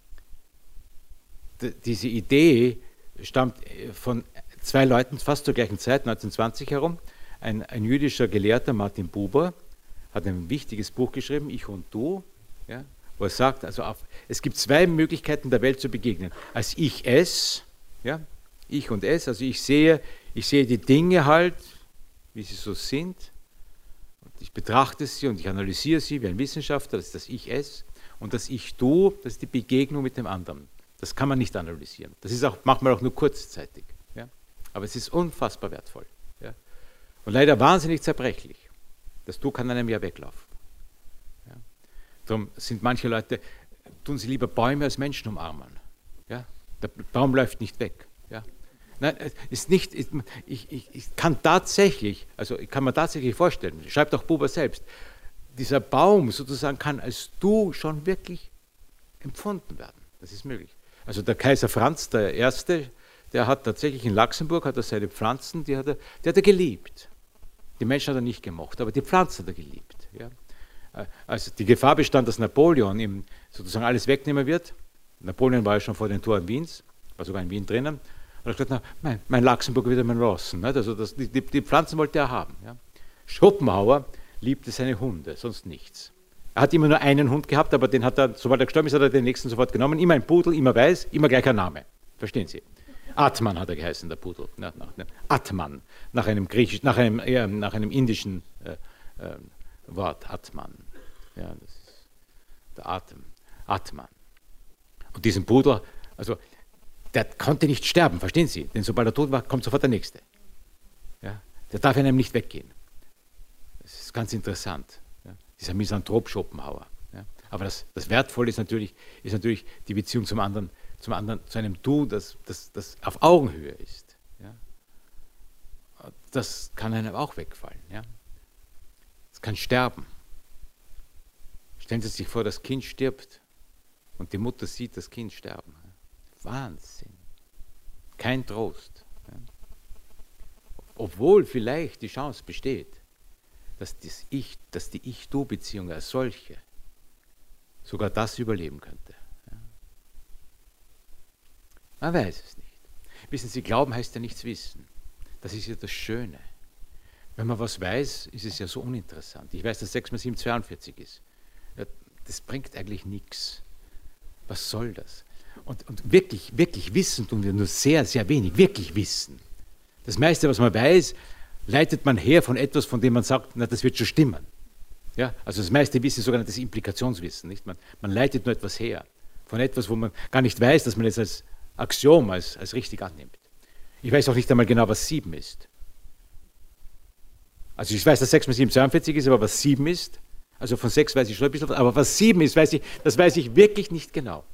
Diese Idee stammt von zwei Leuten fast zur gleichen Zeit, 1920 herum. Ein jüdischer Gelehrter, Martin Buber, hat ein wichtiges Buch geschrieben, Ich und Du, ja, wo er sagt, also es gibt zwei Möglichkeiten, der Welt zu begegnen. Als Ich-Es, ja, Ich und Es, also ich sehe die Dinge halt, wie sie so sind, und ich betrachte sie und ich analysiere sie wie ein Wissenschaftler, das ist das Ich-Es, und das Ich-Du, das ist die Begegnung mit dem anderen. Das kann man nicht analysieren. Das ist auch manchmal auch nur kurzzeitig. Ja? Aber es ist unfassbar wertvoll. Ja? Und leider wahnsinnig zerbrechlich. Das Du kann einem ja weglaufen. Ja? Darum sind manche Leute, tun sie lieber Bäume als Menschen umarmen. Ja? Der Baum läuft nicht weg. Ja? Nein, ist nicht, ich kann tatsächlich, also ich kann mir tatsächlich vorstellen, schreibt auch Buber selbst, dieser Baum sozusagen kann als Du schon wirklich empfunden werden. Das ist möglich. Also der Kaiser Franz I., der hat tatsächlich in Luxemburg hat er seine Pflanzen, die hat er geliebt. Die Menschen hat er nicht gemocht, aber die Pflanzen hat er geliebt. Ja. Also die Gefahr bestand, dass Napoleon ihm sozusagen alles wegnehmen wird. Napoleon war ja schon vor den Toren Wiens, war sogar in Wien drinnen. Und er hat gesagt, na, mein Luxemburg wird er mir lassen. Nicht? Also die Pflanzen wollte er haben. Ja. Schopenhauer liebte seine Hunde, sonst nichts. Er hat immer nur einen Hund gehabt, aber den hat er, sobald er gestorben ist, hat er den nächsten sofort genommen. Immer ein Pudel, immer weiß, immer gleicher Name. Verstehen Sie? Atman hat er geheißen, der Pudel. Atman, nach einem indischen Wort, Atman. Ja, das ist der Atem. Atman. Und diesen Pudel, also der konnte nicht sterben, verstehen Sie? Denn sobald er tot war, kommt sofort der Nächste. Ja? Der darf einem nicht weggehen. Das ist ganz interessant. Dieser Misanthrop Schopenhauer. Ja. Aber das Wertvolle ist natürlich die Beziehung zum anderen, zu einem Du, das auf Augenhöhe ist. Ja. Das kann einem auch wegfallen. Ja. Es kann sterben. Stellen Sie sich vor, das Kind stirbt und die Mutter sieht das Kind sterben. Wahnsinn. Kein Trost. Ja. Obwohl vielleicht die Chance besteht, dass die Ich-Du-Beziehung als solche sogar das überleben könnte. Ja. Man weiß es nicht. Wissen Sie, Glauben heißt ja nichts wissen. Das ist ja das Schöne. Wenn man was weiß, ist es ja so uninteressant. Ich weiß, dass 6 mal 7 42 ist. Ja, das bringt eigentlich nichts. Was soll das? Und wirklich wissen tun wir nur sehr, sehr wenig. Wirklich wissen. Das meiste, was man weiß, leitet man her von etwas, von dem man sagt, na, das wird schon stimmen. Ja, also das meiste Wissen ist sogenanntes Implikationswissen. Nicht? Man leitet nur etwas her. Von etwas, wo man gar nicht weiß, dass man es als Axiom, als richtig annimmt. Ich weiß auch nicht einmal genau, was 7 ist. Also ich weiß, dass 6 mal 7 42 ist, aber was 7 ist, also von 6 weiß ich schon ein bisschen, aber was 7 ist, das weiß ich wirklich nicht genau.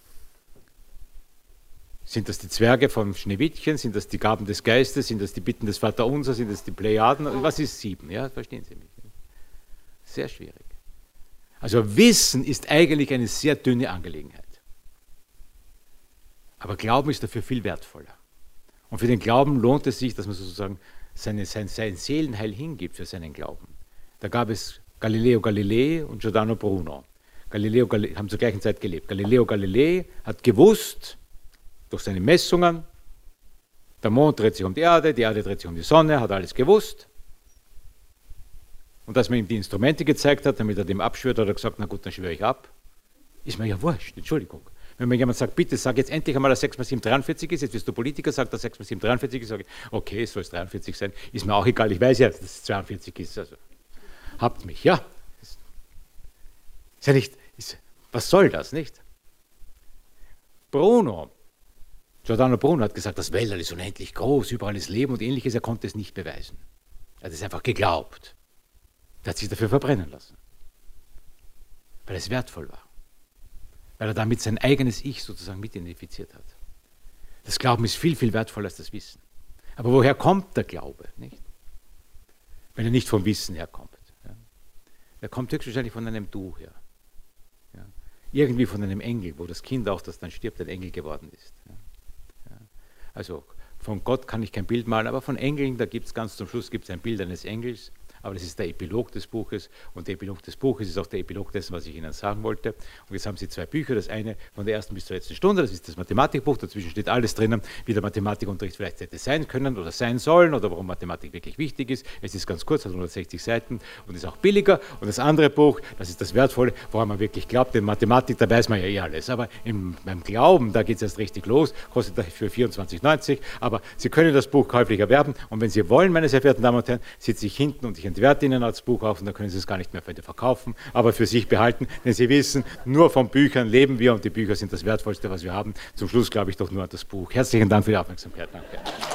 Sind das die Zwerge vom Schneewittchen, sind das die Gaben des Geistes, sind das die Bitten des Vaterunser, sind das die Plejaden, was ist 7? Ja, verstehen Sie mich? Sehr schwierig. Also Wissen ist eigentlich eine sehr dünne Angelegenheit. Aber Glauben ist dafür viel wertvoller. Und für den Glauben lohnt es sich, dass man sozusagen sein Seelenheil hingibt für seinen Glauben. Da gab es Galileo Galilei und Giordano Bruno. Galileo Galilei haben zur gleichen Zeit gelebt. Galileo Galilei hat gewusst, durch seine Messungen, der Mond dreht sich um die Erde dreht sich um die Sonne, hat alles gewusst. Und als man ihm die Instrumente gezeigt hat, damit er dem abschwört, hat er gesagt, na gut, dann schwöre ich ab. Ist mir ja wurscht, Entschuldigung. Wenn mir jemand sagt, bitte sag jetzt endlich einmal, dass 6 mal 7 43 ist, jetzt wirst du Politiker, sagt, dass 6 mal 7 43 ist, sage ich, okay, es soll es 43 sein, ist mir auch egal, ich weiß ja, dass es 42 ist, also habt mich, ja. Ist ja nicht, was soll das, nicht? Giordano Bruno hat gesagt, das Weltall ist unendlich groß, überall ist Leben und Ähnliches, er konnte es nicht beweisen. Er hat es einfach geglaubt. Er hat sich dafür verbrennen lassen, weil es wertvoll war. Weil er damit sein eigenes Ich sozusagen mitidentifiziert hat. Das Glauben ist viel, viel wertvoller als das Wissen. Aber woher kommt der Glaube? Nicht? Wenn er nicht vom Wissen herkommt. Ja? Er kommt höchstwahrscheinlich von einem Du her. Ja? Irgendwie von einem Engel, wo das Kind auch, das dann stirbt, ein Engel geworden ist. Ja? Ja? Also von Gott kann ich kein Bild malen, aber von Engeln, da gibt es ganz zum Schluss ein Bild eines Engels. Aber das ist der Epilog des Buches und der Epilog des Buches ist auch der Epilog dessen, was ich Ihnen sagen wollte. Und jetzt haben Sie 2 Bücher, das eine von der ersten bis zur letzten Stunde, das ist das Mathematikbuch, dazwischen steht alles drinnen, wie der Mathematikunterricht vielleicht hätte sein können oder sein sollen oder warum Mathematik wirklich wichtig ist. Es ist ganz kurz, hat 160 Seiten und ist auch billiger. Und das andere Buch, das ist das Wertvolle, woran man wirklich glaubt, denn Mathematik, da weiß man ja eh alles. Aber beim Glauben, da geht es erst richtig los, kostet dafür 24,90, aber Sie können das Buch käuflich erwerben und wenn Sie wollen, meine sehr verehrten Damen und Herren, sitze ich hinten und ich entwerte Ihnen als Buch auf und dann können Sie es gar nicht mehr verkaufen, aber für sich behalten, denn Sie wissen, nur von Büchern leben wir und die Bücher sind das Wertvollste, was wir haben. Zum Schluss glaube ich doch nur an das Buch. Herzlichen Dank für die Aufmerksamkeit. Danke.